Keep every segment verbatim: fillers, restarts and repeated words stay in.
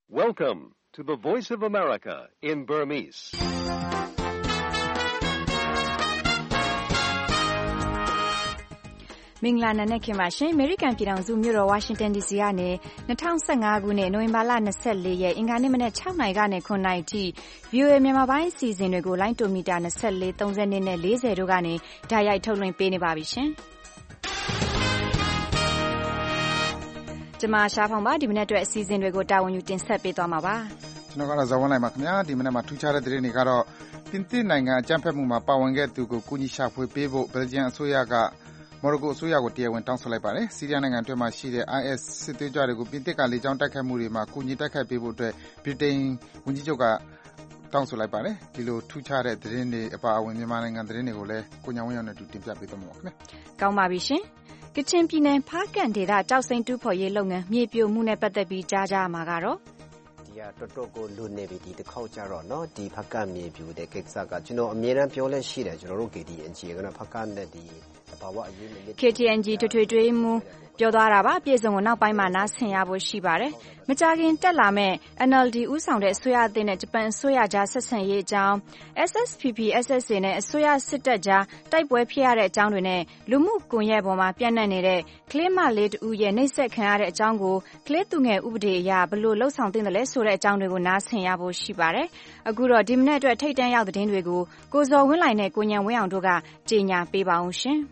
Welcome to the Voice of America in Burmese. ။မင်္ဂလာနံနက်ခင်းပါရှင်။ အမေရိကန်ပြည်ထောင်စုမြို့တော်ဝါရှင်တန်ဒီစီကနေ၂၀၁၅ခုနှစ်နိုဝင်ဘာလ၂၄ရက်အင်္ဂါနေ့မနက်၆နာရီကနေ၇နာရီအထိ ဗွီအိုအေ မြန်မာပိုင်းအစီအစဉ်တွေကိုလိုင်းတိုမီတာ၂၄၊၃၂နဲ့၄၀တို့ကနေတိုက်ရိုက်ထုတ်လွှင့်ပေးနေပါပြီရှင်။ကျွန်မရှားဖောင်ပါဒီမနက်အတွက်အစီအစဉ်တွေကိုတာဝန်ယူတင်ဆက်ပေးသွားမှာပါ။ကျွန်တော်ကတော့ဇော်ဝင်းလိုက်ပါခင်ဗျာ။ဒီမနက်မှာထူးခြားတဲ့သတင်းတွေကတော့ပြင်သစ်နိုင်ငံအကြမ်းဖက်မှုမှာပါဝင်ခဲ့သူကိုကူညီရှာဖွေပေးဖို့ဘယ်လ်ဂျီယံအစိုးရကမော်ရိုကိုအစိုးရကိုတရားဝင်တောင်းဆိုလိုက်ပါတယ်။ဆီးရီးယားနိုင်ငံအတွင်းမှာရှိတဲ့ အိုင်အက်စ် စစ်သွေးကြွတွေကိုပြင်သစ်ကလေကြောင်းတိုက်ခိုက်မှုတွေမှာကူညီတိုက်ခိုက်ပေးဖို့အတွက်ဗြိတိန်ဝန်ကြီးချုပ်ကတောင်းဆိုလိုက်ပါတယ်။ဒီလိုထူးခြားတဲ့သတင်းတွေအပါအဝင်မြန်မာနိုင်ငံသတင်းတွေကိုလည်းကိုညာဝင်းရောက်နဲ့အတူတင်ပြပေးသွားမှာပါခင်ဗျ။ကောင်းပါပြီရှင်။ကချင်ပြည်နယ်ဖားကန့်ဒေသကျောက်စိမ်းတူးဖော်ရေးလုပ်ငန်းမြေပြိုမှုနဲ့ပတ်သက်ပြီးကြားကြမှာကတော့ဒီကတော်တော်ကိုလွန်နေပြီဒီတစ်ခေါက်ကြတော့เนาะဒီဖားကန့်မြေပြိုတဲ့ကိစ္စကကျွန်တော်အမြဲတမ်းပြောလဲရှိတယ်ကျွန်တော်တို့ ကေ တီ အန် ဂျီ ကဖားကန့်နဲ့ဒီကေ တီ အန် ဂျီ ထွေထွေထွေးမှုပြောသွားတာပါအပြည့်စုံကိုနောက်ပိုင်းမှာနားဆင်ရဖို့ရှိပါတယ်မကြာခင်တက်လာမဲ့ အန် အယ်လ် ဒီ ဦးဆောင်တဲ့အစိုးရအသစ်နဲ့ဂျပန်အစိုးရကြားဆက်ဆံရေးအကြောင်း အက်စ် အက်စ် ပီ ပီ အက်စ် အက်စ် အေ နဲ့အစိုးရစစ်တပ်ကြားတိုက်ပွဲဖြစ်ရတဲ့အကြောင်းတွေနဲ့လူမှုကွန်ရက်ပေါ်မှာပြန့်နှံ့နေတဲ့ကလေးမလေးတဦးရဲ့နှိပ်စက်ခံရတဲ့အကြောင်းကိုကလေးသူငယ်ဥပဒေအရဘယ်လိုလှုပ်ဆောင်သင့်တယ်လဲဆိုတဲ့အကြောင်းတွေကိုနားဆင်ရဖို့ရှိပါတယ်အခုတော့ဒီမနေ့အတွက်ထိတ်တန့်ရောက်သတင်းတွေကိုကိုဇော်ဝင်းလှိုင်နဲ့ကိုညံဝင်းအောင်တို့ကကြေညာပေးပါအောင်ရှင်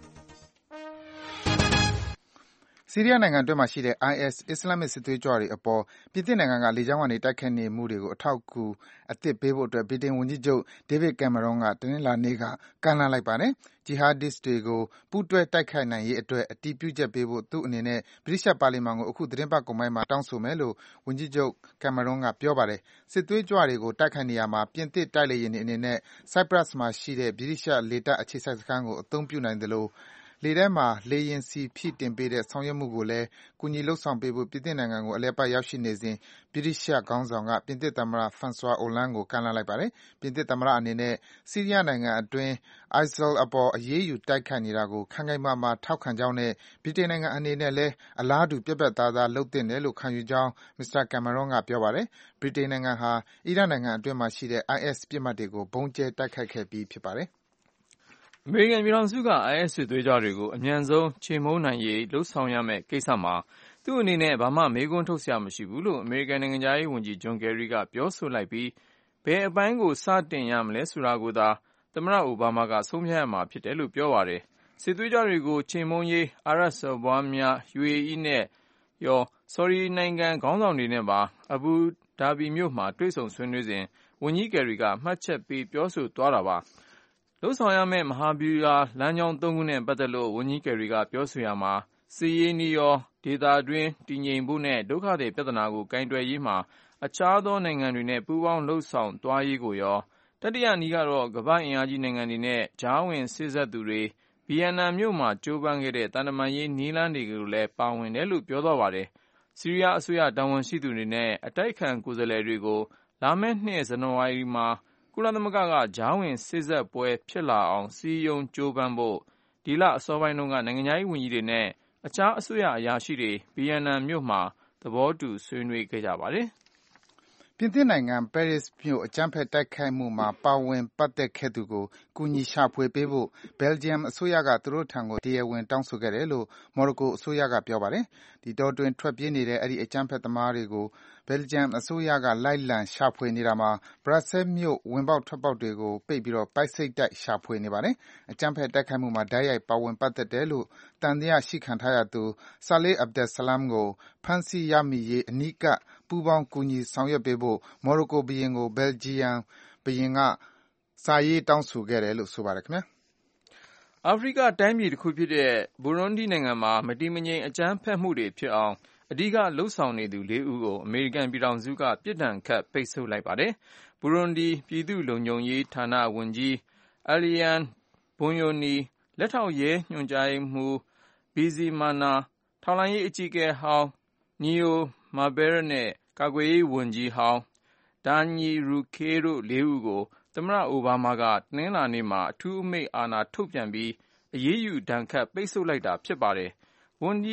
ဆီးရီးယားနိုင်ငံအတွင်းမှာရှိတဲ့ အိုင်အက်စ် အစ္စလာမစ်စစ်သွေးကြွတွေအပေါ်ပြင်သစ်နိုင်ငံကလေကြောင်းကနေတိုက်ခိုက်နေမှုတွေကိုအထောက်အကူအသစ်ပေးဖို့အတွက်ဗြိတိန်ဝန်ကြီးချုပ် David Cameron ကတနင်္လာနေ့ကကမ်းလှမ်းလိုက်ပါတယ်။ Jihadist တွေကိုပူးတွဲတိုက်ခိုက်နိုင်ရေးအတွက်အတည်ပြုချက်ပေးဖို့သူ့အနေနဲ့ဗြိတိသျှပါလီမန်ကိုအခုသီတင်းပတ်ကုန်ပိုင်းမှာတောင်းဆိုမယ်လို့ဝန်ကြီးချုပ် Cameron ကပြောပါတယ်။စစ်သွေးကြွတွေကိုတိုက်ခိုက်နေရာမှာပြင်သစ်တိုက်လေယာဉ်တွေအနေနဲ့ Cyprus မှာရှိတဲ့ဗြိတိသျှလေတပ်အခြေစိုက်စခန်းကိုအသုံးပြုနိုင်သလိုလေထဲမှာလေယာဉ်ဆီဖြည့်တင်ပေးတဲ့ဆောင်ရွက်မှုကိုလည်းကူညီလုပ်ဆောင်ပေးဖို့ပြင်သစ်နိုင်ငံကိုအလည်အပတ်ရောက်ရှိနေစဉ်ဗြိတိသျှခေါင်းဆောင်ကပြင်သစ်သမ္မတ François Hollande ကိုကမ်းလှမ်းလိုက်ပါတယ်။ပြင်သစ်သမ္မတအနေနဲ့ဆီးရီးယားနိုင်ငံအတွင်း အိုင်အက်စ် အပေါ်အရေးယူတိုက်ခိုက်နေတာကိုခိုင်ခိုင်မာမာထောက်ခံကြောင်းနဲ့ဗြိတိန်နိုင်ငံအနေနဲ့လည်းအလားတူပြတ်ပြတ်သားသားလုပ်သင့်တယ်လို့ခံယူကြောင်းမစ္စတာ Cameron ကပြောပါတယ်။ဗြိတိန်နိုင်ငံဟာအီရတ်နိုင်ငံအတွင်းမှာရှိတဲ့ အိုင်အက်စ် ပစ်မှတ်တွေကိုဗုံးကြဲတိုက်ခိုက်ခဲ့ပြီးဖြစ်ပါတယ်။အမေရိကန်ပြည်ထောင်စုက အိုင်အက်စ် စစ်သွေးကြွတွေကိုအမြန်ဆုံးချေမှုန်းနိုင်ရေးလုပ်ဆောင်ရမယ့်ကိစ္စမှာသူ့အနေနဲ့ဘာမှမေးခွန်းထုတ်စရာမရှိဘူးလို့အမေရိကန်နိုင်ငံခြားရေးဝန်ကြီးဂျွန်ကယ်ရီကပြောဆိုလိုက်ပြီးဘယ်အပိုင်းကိုစတင်ရမလဲဆိုတာကိုသာသမ္မတအိုဘားမားကဆုံးဖြတ်ရမှာဖြစ်တယ်လို့ပြောပါတယ်။စစ်သွေးကြွတွေကိုချေမှုန်းရေးအာရပ်စော်ဘွားများ ယူအေအီး နဲ့ရောဆော်ဒီနိုင်ငံခေါင်းဆောင်တွေနဲ့ပါအဘူဒါဘီမြို့မှာတွေ့ဆုံဆွေးနွေးစဉ်ဝန်ကြီးကယ်ရီကမှတ်ချက်ပေးပြောဆိုသွားတာပါ။လုပ်ဆောင်ရမယ့်မဟာဗျူဟာလမ်းကြောင်းသုံးခုနဲ့ပတ်သက်လို့ဝန်ကြီးကယ်ရီကပြောဆိုရမှာစစ်ရေးနည်းရောဒေသတွင်းတည်ငြိမ်ဖို့နဲ့ဒုက္ခသည်ပြဿနာကိုကိုင်တွယ်ရေးမှာအခြားသောနိုင်ငံတွေနဲ့ပူးပေါင်းလှုပ်ဆောင်သွားရေးကိုရောတတိယနည်းကတော့ကမ္ဘာ့အင်အားကြီးနိုင်ငံတွေနဲ့ကြားဝင်စေ့စပ်သူတွေဗီယက်နမ်မြို့မှာကြိုးပမ်းခဲ့တဲ့တန်တမာရေးနည်းလမ်းတွေကိုလည်းပါဝင်တယ်လို့ပြောသွားပါတယ်။ဆီးရီးယားအစိုးရတာဝန်ရှိသူတွေနဲ့အတိုက်ခံကိုယ်စားလှယ်တွေကိုလာမယ့်နှစ်ဇန်နဝါရီမှာကုလသမဂ္ဂကကြားဝင်စေ့စပ်ပွဲဖြစ်လာအောင်စည်းရုံးကြိုးပမ်းဖို့ဒီလအစောပိုင်းတုန်းကနိုင်ငံခြားရေးဝန်ကြီးတွေနဲ့အခြားအစိုးရအရာရှိတွေဗီယက်နမ်မြို့မှာသဘောတူဆွေးနွေးခဲ့ကြပါတယ်။ပြင်သစ်နိုင်ငံပဲရစ်မြို့အကြမ်းဖက်တိုက်ခိုက်မှုမှာပါဝင်ပတ်သက်ခဲ့သူကိုကူညီရှာဖွေပေးဖို့ဘယ်လ်ဂျီယံအစိုးရကသူတို့ထံကိုတရားဝင်တောင်းဆိုခဲ့တယ်လို့မော်ရိုကိုအစိုးရကပြောပါတယ်။ဒီတောအတွင်းထွက်ပြေးနေတဲ့အဲဒီအကြမ်းဖက်သမားတွေကိုဘယ်လ်ဂျီယံအစိုးရကလိုက်လံရှာဖွေနေတာမှာဘရပ်ဆဲလ်မြို့ဝင်ပေါက်ထွက်ပေါက်တွေကိုပိတ်ပြီးပိုက်စိပ်တိုက်ရှာဖွေနေပါတယ်။အကြမ်းဖက်တိုက်ခိုက်မှုမှာတိုက်ရိုက်ပါဝင်ပတ်သက်တယ်လို့သံသယရှိခံထားရသူ Saleh Abdeslam ကိုဖမ်းဆီးရမိရေးအနီးကပ်ပူးပေါင်းကူညီဆောင်ရွက်ပေးဖို့မော်ရိုကိုဘုရင်ကိုဘယ်လ်ဂျီယံဘုရင်ကစာရေးတောင်းဆိုခဲ့တယ်လို့ဆိုပါတယ်ခင်ဗျာ။အာဖရိကတိုင်းပြည်တစ်ခုဖြစ်တဲ့ဘူရွန်ဒီနိုင်ငံမှာမတည်မငြိမ်အကြမ်းဖက်မှုတွေဖြစ်အောင်အဓိကလှုပ်ဆောင်နေသူလေးဦးကိုအမေရိကန်ပြည်ထောင်စုကပြစ်ဒဏ်ခတ်ပိတ်ဆို့လိုက်ပါတယ်။ဘူရွန်ဒီပြည်သူ့လုံခြုံရေးဌာနဝန်ကြီးအလီယန်ဘွန်ယိုနီလက်ထောက်ရဲညွှန်ကြားရေးမှူးဘီဇီမာနာထောက်လှမ်းရေးအကြီးအကဲဟောင်းနီယိုမာဘဲရနဲ့ကာကွယ်ရေးဝန်ကြီးဟောင်းဒါညီရူခေးတို့လေးဦးကိုသမ္မတအိုဘားမားကတနင်္လာနေ့မှာအထူးအမိန့်အာဏာထုတ်ပြန်ပြီးအရေးယူဒဏ်ခတ်ပိတ်ဆို့လိုက်တာဖြစ်ပါတယ်။ဝန်ကြီး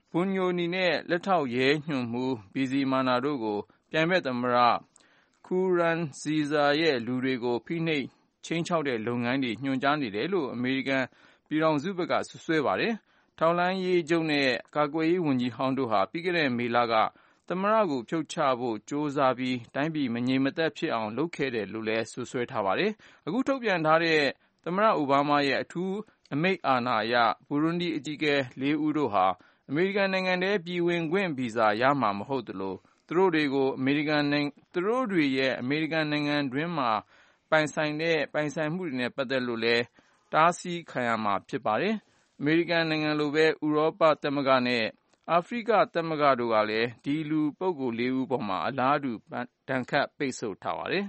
ဘွန်ညိုနီနဲ့လက်ထောက်ရဲညွှန်မှူးဘီဇီမာနာတို့ကိုပြိုင်ဘက်သမ္မတခူရန်ဇီဇာရဲ့လူတွေကိုဖိနှိပ်ခြိမ်းခြောက်တဲ့လုပ်ငန်းတွေညွှန်ကြားနေတယ်လို့အမေရိကန်ပြည်ထောင်စုဘက်ကစွပ်စွဲပါတယ်။ထောက်လှမ်းရေးချုပ်နဲ့ကာကွယ်ရေးဝန်ကြီးဟောင်းတို့ဟာပြီးခဲ့တဲ့မေလကသမ္မတကိုဖြုတ်ချဖို့ကြိုးစားပြီးတိုင်းပြည်မငြိမ်မသက်ဖြစ်အောင်လုပ်ခဲ့တယ်လို့လည်းစွပ်စွဲထားပါတယ်။အခုထုတ်ပြန်ထားတဲ့သမ္မတအိုဘားမားရဲ့အထူးအမိန့်အာဏာအရဘူရွန်ဒီအကြီးအကဲလေးဦးတို့ဟာအမေရိကန်နိုင်ငံထဲပြည်ဝင်ခွင့်ဗီဇာရမှာမဟုတ်သလိုသူတို့တွေကိုအမေရိကန်နိုင်ငံသူတို့တွေရဲ့အမေရိကန်နိုင်ငံတွင်းမှာပိုင်ဆိုင်တဲ့ပိုင်ဆိုင်မှုတွေနဲ့ပတ်သက်လို့လည်းတားဆီးခံရမှာဖြစ်ပါတယ်။အမေရိကန်နိုင်ငံလိုပဲဥရောပသမဂ္ဂနဲ့အာဖရိကသမဂ္ဂတို့ကလည်းဒီလူပုဂ္ဂိုလ်လေးဦးပေါ်မှာအလားတူဒဏ်ခတ်ပိတ်ဆို့ထားပါတယ်။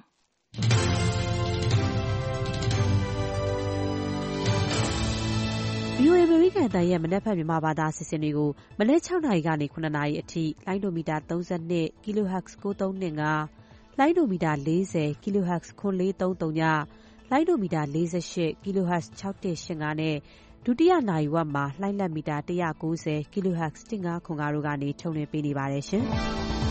ဗွီအိုအေ အမေရိကန်အသံရဲ့မနက်ဖြန်မြန်မာဘာသာအစီအစဉ်တွေကိုမနက်၆နာရီကနေ၇နာရီအထိလိုင်းဒိုမီတာသုံး၂ Kilohertz ၉၃၂၅ လိုင်းဒိုမီတာ၄၀ Kilohertz ခွန်လေးသုံးသုံးည လိုင်းဒိုမီတာ၄၈ Kilohertz ၆၁၈၅နဲ့ဒုတိယနာရီဝက်မှာလှိုင်းလက်မီတာ၁၉၀ Kilohertz ၁၅ခွန်၅တို့ကနေထုတ်လွှင့်ပေးနေပါတယ်ရှင်။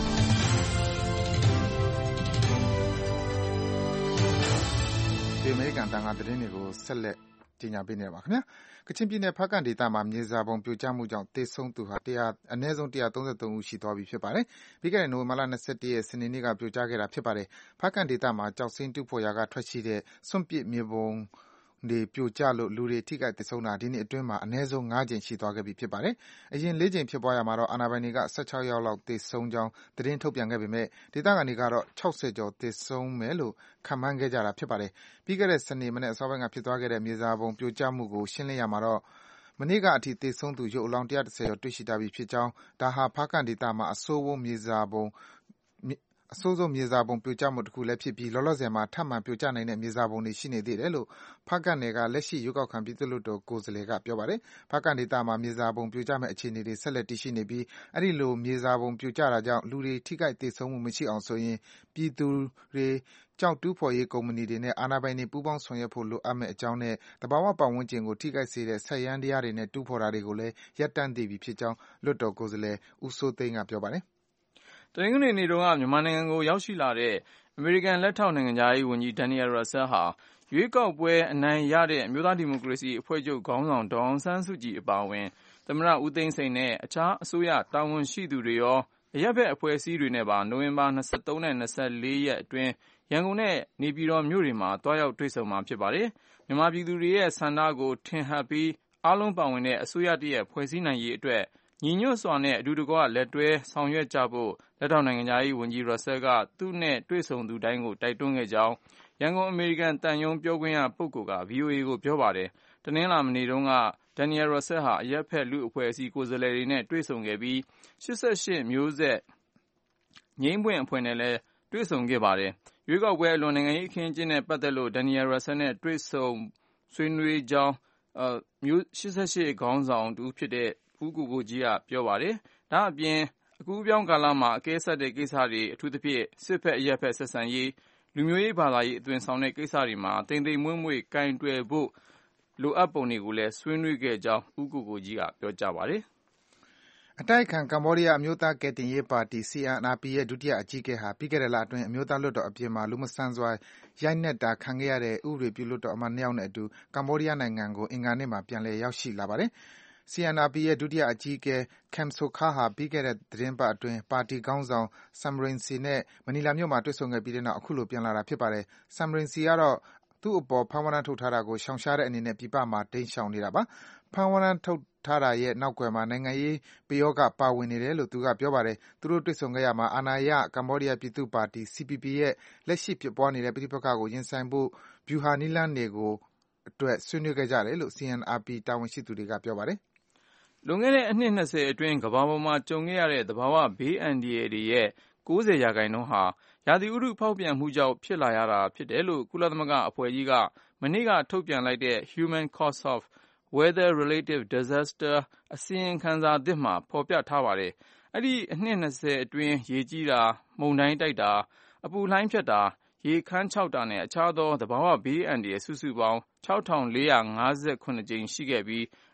ဒီအမေရိကန်တန်ခါသတင်းတွေကိုဆက်လက်ကြေညာပေးနေပါခင်ဗျာကချင်ပြည်နယ်ဖားကန့်ဒေသမှာမြေစာပုံပြိုကျမှုကြောင့်သေဆုံးသူဟာအနည်းဆုံး၁၃၃ဦးရှိသွားပြီဖြစ်ပါတယ်ပြီးခဲ့တဲ့နိုဝင်ဘာလ၂၁ရက်စနေနေ့ကပြိုကျခဲ့တာဖြစ်ပါတယ်ဖားကန့်ဒေသမှာကြောက်စိမ်းတူဖို့ရာကထွက်ရှိတဲ့စွန့်ပစ်မြေပုံတွေပြိုကျလို့လူတွေထိခိုက်သေဆုံးတာဒီနှစ်အတွင်းမှာအနည်းဆုံး၅ကြိမ်ရှိသွားခဲ့ပြီဖြစ်ပါတယ်အရင်၄ကြိမ်ဖြစ်ပွားရမှာတော့အာဏာပိုင်တွေက၁၆ယောက်လောက်သေဆုံးကြောင်းသတင်းထုတ်ပြန်ခဲ့ပေမဲ့ဒေသခံတွေကတော့၆၀ကျော်သေဆုံးမယ်လို့ခန့်မှန်းခဲ့ကြတာဖြစ်ပါတယ်ပြီးခဲ့တဲ့စနေမနေ့အစောပိုင်းကဖြစ်သွားခဲ့တဲ့မြေစာပုံပြိုကျမှုကိုရှင်းလင်းရမှာတော့မနေ့ကအထိသေဆုံးသူရုပ်အလောင်း၁၁၀ကျော်တွေ့ရှိထားပြီဖြစ်ကြောင်းဒါဟာဖားကန့်ဒေသမှာအဆိုးဆုံးမြေစာပုံအဆိုးဆုံးမြေစာပုံပြိုကျမှုတစ်ခုလည်းဖြစ်ပြီးလောလောဆယ်မှာထပ်မံပြိုကျနိုင်တဲ့မြေစာပုံတွေရှိနေသေးတယ်လို့ဖားကန့်နယ်ကလက်ရှိရွေးကောက်ခံပြည်သူ့လွှတ်တော်ကိုယ်စားလှယ်ကပြောပါတယ်။ဖားကန့်ဒေသမှာမြေစာပုံပြိုကျမဲ့အခြေအနေတွေဆက်လက်တည်ရှိနေပြီးအဲဒီလိုမြေစာပုံပြိုကျတာကြောင့်လူတွေထိခိုက်သေဆုံးမှုမရှိအောင်ဆိုရင်ပြည်သူတွေကျောက်တူးဖော်ရေးကုမ္ပဏီတွေနဲ့အာဏာပိုင်တွေပူးပေါင်းဆောင်ရွက်ဖို့လိုအပ်မယ့်အကြောင်းနဲ့သဘာဝပတ်ဝန်းကျင်ကိုထိခိုက်စေတဲ့စက်ယန္တရားတွေနဲ့တူးဖော်တာတွေကိုလည်းရပ်တန့်သင့်ပြီဖြစ်ကြောင်းလွှတ်တော်ကိုယ်စားလှယ်ဦးစိုးသိန်းကပြောပါတယ်တနင်္ဂနွေနေ့တုန်းကမြန်မာနိုင်ငံကိုရောက်ရှိလာတဲ့အမေရိကန်လက်ထောက်နိုင်ငံသားရေးဝန်ကြီးဒန်နီယယ် ရပ်ဆဲဟာရွေးကောက်ပွဲအနိုင်ရတဲ့အမျိုးသားဒီမိုကရေစီအဖွဲ့ချုပ်ခေါင်းဆောင်ဒေါ်အောင်ဆန်းစုကြည်အပါအဝင်သမ္မတဦးသိန်းစိန်နဲ့အခြားအစိုးရတာဝန်ရှိသူတွေရောအရပ်ဘက်အဖွဲ့အစည်းတွေနဲ့ပါနိုဝင်ဘာ၂၃နဲ့၂၄ရက်အတွင်းရန်ကုန်နဲ့နေပြည်တော်မြို့တွေမှာတွားရောက်တွေ့ဆုံမှာဖြစ်ပါတယ်။မြန်မာပြည်သူတွေရဲ့ဆန္ဒကိုထင်ဟပ်ပြီးအားလုံးပါဝင်တဲ့အစိုးရတရပ်ဖွဲ့စည်းနိုင်ရေးအတွက်ညီညွတ်စွာနဲ့အတူတကွလက်တွဲဆောင်ရွက်ကြဖို့လက်ထောက်နိုင်ငံသားရေးဝန်ကြီးရပ်ဆဲကသူနဲ့တွေ့ဆုံသူတိုင်းကိုတိုက်တွန်းခဲ့ကြောင်းရန်ကုန်အမေရိကန်တန်ယုံပြောခွင့်ရပုဂ္ဂိုလ်က ဗွီအိုအေ ကိုပြောပါတယ်။တနင်္လာနေ့တုန်းကဒန်နီယယ် ရပ်ဆဲဟာအရပ်ဘက်လူ့အဖွဲ့အစည်းကိုယ်စားလှယ်တွေနဲ့တွေ့ဆုံခဲ့ပြီး၈၈မျိုးဆက်ငြိမ်းပွင့်အဖွဲ့နဲ့လည်းတွေ့ဆုံခဲ့ပါတယ်။ရွေးကောက်ပွဲအလွန်နိုင်ငံရေးအခင်းအကျင်းနဲ့ပတ်သက်လို့ဒန်နီယယ် ရပ်ဆဲနဲ့တွေ့ဆုံဆွေးနွေးကြောင်းမျိုး၈၈ခေါင်းဆောင်တူဖြစ်တဲ့ဦးကိုကိုကြီးကပြောပါတယ်။ဒါအပြင်အကူးပြောင်းကာလမှာအကဲဆက်တဲ့ကိစ္စတွေအထူးသဖြင့်စစ်ဖက်အရပ်ဖက်ဆက်ဆံရေးလူမျိုးရေးဘာသာရေးအသွင်ဆောင်တဲ့ကိစ္စတွေမှာတိမ်တိမ်မွေ့မွေ့ကင်တွယ်ဖို့လိုအပ်ပုံတွေကိုလည်းဆွေးနွေးခဲ့ကြောင်းဦးကိုကိုကြီးကပြောကြားပါတယ်အတိုက်အခံကမ္ဘောဒီးယားအမျိုးသားကယ်တင်ရေးပါတီ စီ အန် အာร์ ပီ ရဲ့ဒုတိယအကြီးအကဲဟာပြီးခဲ့တဲ့လအတွင်းအမျိုးသားလွှတ်တော်အပြင်မှာလူမဆန်စွာရိုက်နှက်တာခံခဲ့ရတဲ့ဥပဒေပြုလွှတ်တော်အမတ်နှစ်ယောက်နဲ့အတူကမ္ဘောဒီးယားနိုင်ငံကိုအင်္ဂါနေ့မှာပြန်လည်ရောက်ရှိလာပါတယ်။ စီ အန် အာร์ ပီ ရဲ့ဒုတိယအကြီးအကဲ Kem Sokha ဟာပြီးခဲ့တဲ့သီတင်းပတ်အတွင်းပါတီခေါင်းဆောင် Sam Rainsy နဲ့မနီလာမြို့မှာတွေ့ဆုံခဲ့ပြီးတဲ့နောက်အခုလိုပြန်လာတာဖြစ်ပါတယ်။ Sam Rainsy ကတော့သူ့အပေါ်ဖမ်းဝရမ်းထုတ်ထားတာကိုရှောင်ရှားတဲ့အနေနဲ့ပြည်ပမှာတိမ်းရှောင်နေတာပါ။ဖမ်းဝရမ်းထုတ်ထားတာရဲ့နောက်ကွယ်မှာနိုင်ငံရေးပယောဂပါဝင်နေတယ်လို့သူကပြောပါတယ်။သူတို့တွေ့ဆုံခဲ့ရာမှာအာဏာရကမ္ဘောဒီးယားပြည်သူ့ပါတီ စီ ပီ ပီ ရဲ့လက်ရှိဖြစ်ပွားနေတဲ့ပဋိပက္ခကိုရင်ဆိုင်ဖို့ဗျူဟာနည်းလမ်းတွေကိုအတွက်ဆွေးနွေးခဲ့ကြတယ်လို့ စီ အန် အာร์ ပီ တာဝန်ရှိသူတွေကပြောပါတယ်။လွန်ခဲ့တဲ့အနှစ်၂၀အတွင်းကမ္ဘာပေါ်မှာကြုံခဲ့ရတဲ့သဘာဝဘေးအန္တရာယ်တွေရဲ့၉၀ရာခိုင်နှုန်းဟာရာသီဥတုဖောက်ပြန်မှုကြောင့်ဖြစ်လာရတာဖြစ်တယ်လို့ကုလသမဂ္ဂအဖွဲ့ကြီးကမနေ့ကထုတ်ပြန်လိုက်တဲ့ Human Cause of Weather-related Disasters အစီရင်ခံစာသစ်မှာဖော်ပြထားပါတယ်။အဲဒီအနှစ်၂၀အတွင်းရေကြီးတာ၊မုန်တိုင်းတိုက်တာ၊အပူလှိုင်းဖြတ်တာ၊ရေခမ်းခြောက်တာနဲ့အခြားသောသဘာဝဘေးအန္တရာယ်စုစုပေါင်း၆ထောင်၄ရာ၅၇ကြိမ်ရှိခဲ့ပြီး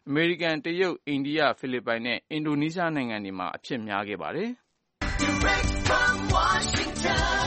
အမေရိကန်၊တရုတ်၊အိန္ဒိယ၊ဖိလစ်ပိုင်နဲ့အင်ဒိုနီးရှားနိုင်ငံတွေမှာအဖြစ်များခဲ့ပါတယ်။ Direct from Washington,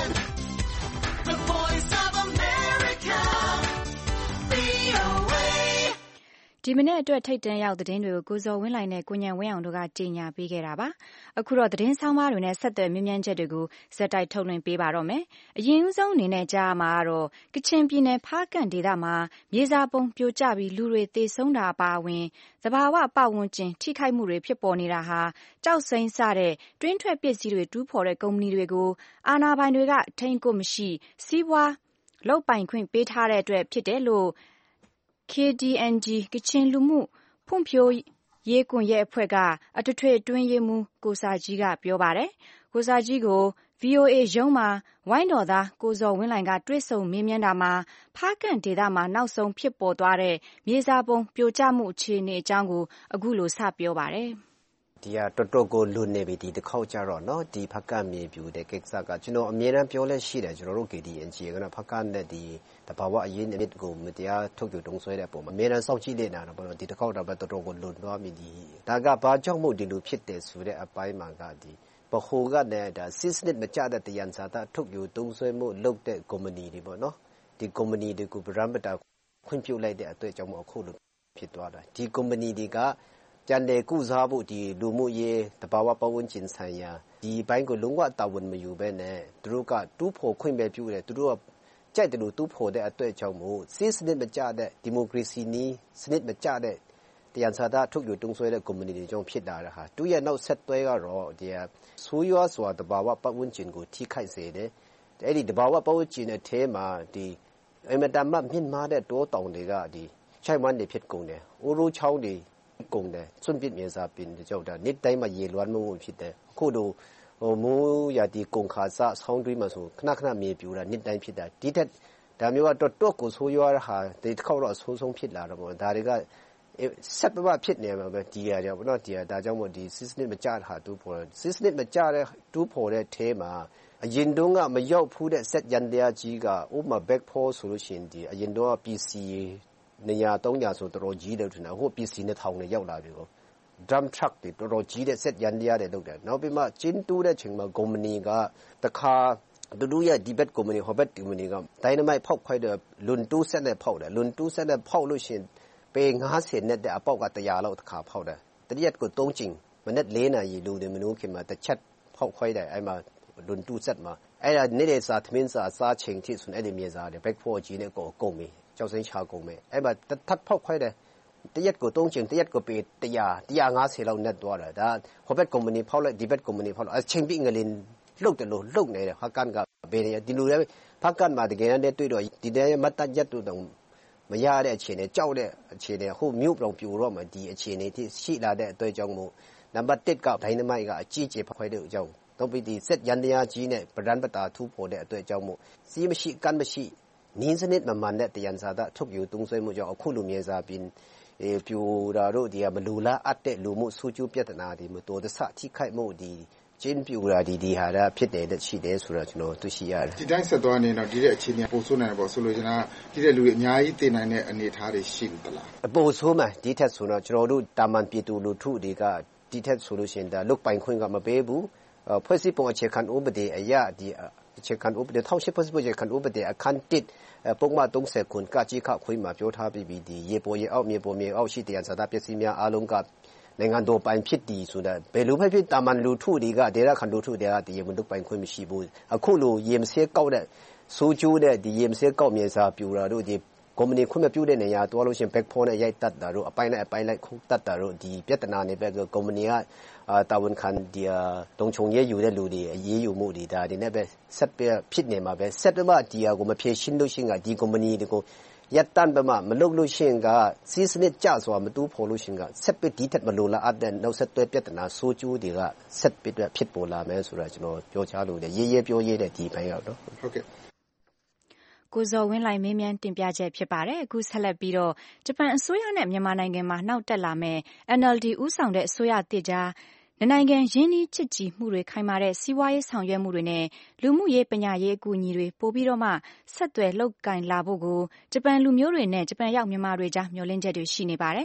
the voice of America, ဗွီအိုအေဒီမနေ့အတွက်ထိတ်တန့်ရောက်သတင်းတွေကိုကိုဇော်ဝင်းလှိုင်နဲ့ကိုညံဝင်းအောင်တို့ကကြေညာပေးခဲ့တာပါ။အခုတော့သတင်းဆောင်ပါတွေနဲ့ဆက်သွယ်မြင်းမြန်းချက်တွေကိုဇက်တိုက်ထုတ်လွှင့်ပေးပါတော့မယ်။အရင်ဦးဆုံးအနေနဲ့ကြားရမှာကတော့ကချင်ပြည်နယ်ဖားကန့်ဒေသမှာမြေစာပုံပြိုကျပြီးလူတွေသေဆုံးတာအပါအဝင်သဘာဝပတ်ဝန်းကျင်ထိခိုက်မှုတွေဖြစ်ပေါ်နေတာဟာကြောက်စိမ့်စတဲ့တွင်းထွက်ပစ္စည်းတွေတူးဖော်တဲ့ကုမ္ပဏီတွေကိုအာဏာပိုင်တွေကထိန်းကိုမရှိစီးပွားလုပ်ပိုင်ခွင့်ပေးထားတဲ့အတွက်ဖြစ်တယ်လို့ ကေဒီအန်ဂျီ ကချင်လူမှုဖွံ့ဖြိုးရေးကွန်ရက်အဖွဲ့ကအထွေထွေအတွင်းရေးမှူးကိုစာကြီးကပြောပါတယ်။ကိုစာကြီးကို ဗွီအိုအေ ရုံးမှာဝိုင်းတော်သားကိုဇော်ဝင်းလှိုင်ကတွေ့ဆုံမေးမြန်းတာမှာဖားကန့်ဒေသမှာနောက်ဆုံးဖြစ်ပေါ်သွားတဲ့မြေစာပုံပြိုကျမှုအခြေအနေအကြောင်းကိုအခုလိုစပြောပါတယ်။ဒီကတော်တော်ကိုလွန်နေပြီဒီတစ်ခေါက်ကြတော့เนาะဒီဖက်ကမြေပြူတဲ့ကိစ္စကကျွန်တော်အမြဲတမ်းပြောလဲရှိတယ်ကျွန်တော်တို့ ကေ ဒီ အန် ဂျီ ကဖက်ကနဲ့ဒီတဘာဝအရေးနဲ့ကိုမတရားထုတ်ပြတုံးဆွဲတဲ့ပုံမှာအမြဲတမ်းစောင့်ကြည့်နေတာပေါ့နော်ဒီတစ်ခေါက်တော့တော်တော်ကိုလွန်သွားပြီဒီဒါကဘာကြောင့်မို့ဒီလိုဖြစ်တယ်ဆိုတဲ့အပိုင်းမှာကဒီဘခိုကနဲ့ဒါ six နှစ်မကြတဲ့တယန်စာတာထုတ်ပြတုံးဆွဲမှုလုပ်တဲ့ကုမ္ပဏီတွေပေါ့နော်ဒီကုမ္ပဏီတွေကိုဗရမ်ပတာခွင့်ပြုလိုက်တဲ့အတွက်ကြောင့်မို့အခုလိုဖြစ်သွားတာဒီကုမ္ပဏီတွေကကျန်တဲ့ကုစားဖို့ဒီလူမှုရေးတဘာဝပတ်ဝန်းကျင်ဆိုင်ရာဒီဘိုင်းကိုလုံးဝတာဝန်မယူဘဲနဲ့သူတို့ကတူးဖို့ခွင့်ပဲပြုတယ်သူတို့ကကြိုက်တယ်လို့တူးဖို့တဲ့အတွက်ကြောင့်မို့စစ်စနစ်မကျတဲ့ဒီမိုကရေစီနည်းစနစ်မကျတဲ့တရားစာသားထုတ်ယူတုံးဆွဲတဲ့ကုမ္ပဏီတွေကြောင့်ဖြစ်လာတာဟာသူရဲ့နောက်ဆက်တွဲကတော့ဒီဆိုးရွားစွာတဘာဝပတ်ဝန်းကျင်ကိုထိခိုက်စေတယ်အဲ့ဒီတဘာဝပတ်ဝန်းကျင်အထဲမှာဒီအမတမမြင့်မားတဲ့တောတောင်တွေကဒီချိုက်ဝမ်းတွေဖြစ်ကုန်တယ်အိုးရိုးချောင်းတွေကုန်တယ်စွန့်ပစ်မြေစာပင်ကြောင့်ဒါနေ့တိုင်းမှာရေလွှမ်းမှုဖြစ်တယ်အခုတော့ဟိုမိုးရာဒီကုန်ခါစဆောင်းတွင်းမှာဆိုခဏခဏမြေပြူတာနေ့တိုင်းဖြစ်တာဒီတက်ဒါမျိုးကတော့တော့ကိုဆိုးရွားတာဟာဒီတစ်ခေါက်တော့အဆိုးဆုံးဖြစ်လာတော့ပေါ့ဒါတွေကဆက်ပပဖြစ်နေမှာပဲဒီရကြောင့်ပေါ့နော်ဒီရဒါကြောင့်မို့ဒီ six နှစ်မကြတာတူးပေါ် six နှစ်မကြတဲ့တူးပေါ်တဲ့အဲမှာအရင်တုန်းကမရောက်ဖူးတဲ့ set ရန်တရားကြီးကဥပမာ back fall ဆိုလို့ရှိရင်ဒီအရင်တော့ ပီ စီ နေရာသုံးရာဆိုတော်တော်ကြီးတယ်ထင်တယ်ဟို ပီ စီ နှစ်ထောင်နဲ့ရောက်လာပြီကို drum truck တွေတော်တော်ကြီးတဲ့ set ရန်တရားတွေလုပ်တယ်နောက်ပြီးမှကျင်းတူးတဲ့ချိန်မှာကုမ္ပဏီကတခါသူတို့ရဲ့ဒီဘက်ကုမ္ပဏီဟိုဘက်ကုမ္ပဏီက dynamite ဖောက်ခွဲတဲ့လွန်တူး set နဲ့ဖောက်တယ်လွန်တူး set နဲ့ဖောက်လို့ရှိရင်ပေfiftyနဲ့တဲ့အပေါက်ကone hundredလောက်တစ်ခါဖောက်တယ်တတိယကိုသုံးကြိမ်မနေ့fourနာရီလူတွေမနှိုးခင်မှာတစ်ချက်ဖောက်ခွဲတယ်အဲ့မှာလွန်တူး set မှာအဲ့ဒါနေ့စာသမင်းစာစားချိန်ထိဆိုအဲ့ဒီမြေစာတွေ back four ကြီးနဲ့ကိုကုန်ပြီကျောက်စိမ်းချကုန်မယ်အဲ့မှာထပ်ဖောက်ခွဲတယ်တရက်ကိုသုံးချိန်တရက်ကိုပေone hundred one fiftyလောက်နဲ့သွားတာဒါဟိုဘက်ကုမ္ပဏီဖောက်လိုက်ဒီဘက်ကုမ္ပဏီဖောက်လိုက်အချိန်ပြီးငလင်လုတ်တယ်လို့လုတ်နေတယ်ဟာကန်ကဘယ်နေဒီလိုလဲဖက်ကန်မှာတကယ်နဲ့တွေ့တော့ဒီတဲ့မတ်တရက်တို့တော့မရတဲ့အခြေအနေကြောက်တဲ့အခြေအနေဟိုမြို့ပြောင်ပြိုတော့မှဒီအခြေအနေที่ရှိလာတဲ့အတွက်ကြောင့်မို့နံပါတ်oneကဒိုင်းနမိုက်ကအကြီးကျယ်ဖောက်ခွဲတဲ့အကြောင်းတော့ပြီးဒီစက်ရန်တရားကြီးနဲ့ပဒန်ပတာထူပေါ်တဲ့အတွက်ကြောင့်မို့စီးမရှိကန်မရှိနင်းစနစ်မမှန်တဲ့တရားစာသားထုတ်ယူတုံးဆွဲမှုကြောင့်အခုလိုမြေစာပင်အဲပြိုတာတို့ဒီကမလူလားအပ်တဲ့လူမှုစုကျူးပြဿနာဒီမတော်တဆထိခိုက်မှုဒီကျင်းပြူတာဒီဒီဟာတာဖြစ်တယ်တဲ့ရှိတယ်ဆိုတော့ကျွန်တော်သိရှိရတယ်ဒီတိုင်းဆက်သွားနေတော့ဒီတဲ့အခြေအနေပိုဆိုးနိုင်တယ်ပေါ့ဆိုလို့ကျွန်တော်ဒီတဲ့လူတွေအများကြီးသိနိုင်တဲ့အနေအထားတွေရှိသလားအပိုဆိုးမှဒီထက်ဆိုတော့ကျွန်တော်တို့တာမန်ပြည်သူလူထုတွေကဒီထက်ဆိုလို့ရှိရင်ဒါလုတ်ပိုင်ခွင့်ကမပေးဘူးဖွဲ့စည်းပုံအခြေခံဥပဒေအရဒီအခြေခံဥပဒေone thousand eightဖွဲ့စည်းပုံအခြေခံဥပဒေအခန်းoneပုံမှန်thirtyခုကကြီးခခွင့်မှာပြောထားပြီးဒီရေပေါ်ရေအောက်မြေပေါ်မြေအောက်ရှိတရားစာသားပစ္စည်းများအားလုံးကနိုင်ငံတော်ပိုင်ဖြစ်တည်ဆိုတာဘယ်လိုပဲဖြစ်တာမန်လူထုတွေကဒေသခံလူထုတွေကဒီရေမလုတ်ပိုင်ခွင့်မရှိဘူးအခုလိုရေမစဲကောက်တဲ့စိုးကျိုးတဲ့ဒီရေမစဲကောက်မြေစာပြူတာတို့ဒီကုမ္ပဏီခွင့်မပြုတဲ့နေရာတွားလို့ရှိရင် back phone နဲ့ရိုက်တတ်တာတို့အပိုင်းနဲ့အပိုင်းလိုက်ခုတ်တတ်တာတို့ဒီပြဿနာတွေပဲကုမ္ပဏီကတာဝန်ခံဒီတုံချုံရဲယူတဲ့လူတွေအရေးယူမှုတွေဒါတွေနဲ့ပဲဆက်ပြဖြစ်နေမှာပဲဆက်ပြမဒီဟာကိုမဖြေရှင်းလို့ရှိရင်ကဒီကုမ္ပဏီတွေကိုရက်တန်ပမာမလုပ်လို့ရှိရင်ကစီးစနစ်ကျစွာမတူးဖော်လို့ရှိရင်ကဆက်ပြဒီထက်မလိုလားအပ်တဲ့နောက်ဆက်တွဲပြဿနာဆိုးကျိုးတွေကဆက်ပြဖြစ်ပေါ်လာမယ်ဆိုတာကျွန်တော်ပြောချလို့တယ်ရေးရေးပြောရေးတဲ့ဒီပိုင်းရောက်တော့ဟုတ်ကဲ့ကိုဇော်ဝင်းလှိုင်မေးမြန်းတင်ပြချက်ဖြစ်ပါတယ်အခုဆက်လက်ပြီးတော့ဂျပန်အစိုးရနဲ့မြန်မာနိုင်ငံမှာနောက်တက်လာမဲ့ အန် အယ်လ် ဒီ ဦးဆောင်တဲ့အစိုးရတစ်ကြားနိုင်ငံရင်းနှီးချစ်ကြည်မှုတွေခိုင်မာတဲ့စီးပွားရေးဆောင်ရွက်မှုတွေနဲ့လူမှုရေးပညာရေးအကူအညီတွေပို့ပြီးတော့မှဆက်သွယ်လှုပ်ကင်လာဖို့ကိုဂျပန်လူမျိုးတွေနဲ့ဂျပန်ရောက်မြန်မာတွေကြားမျှော်လင့်ချက်တွေရှိနေပါတယ်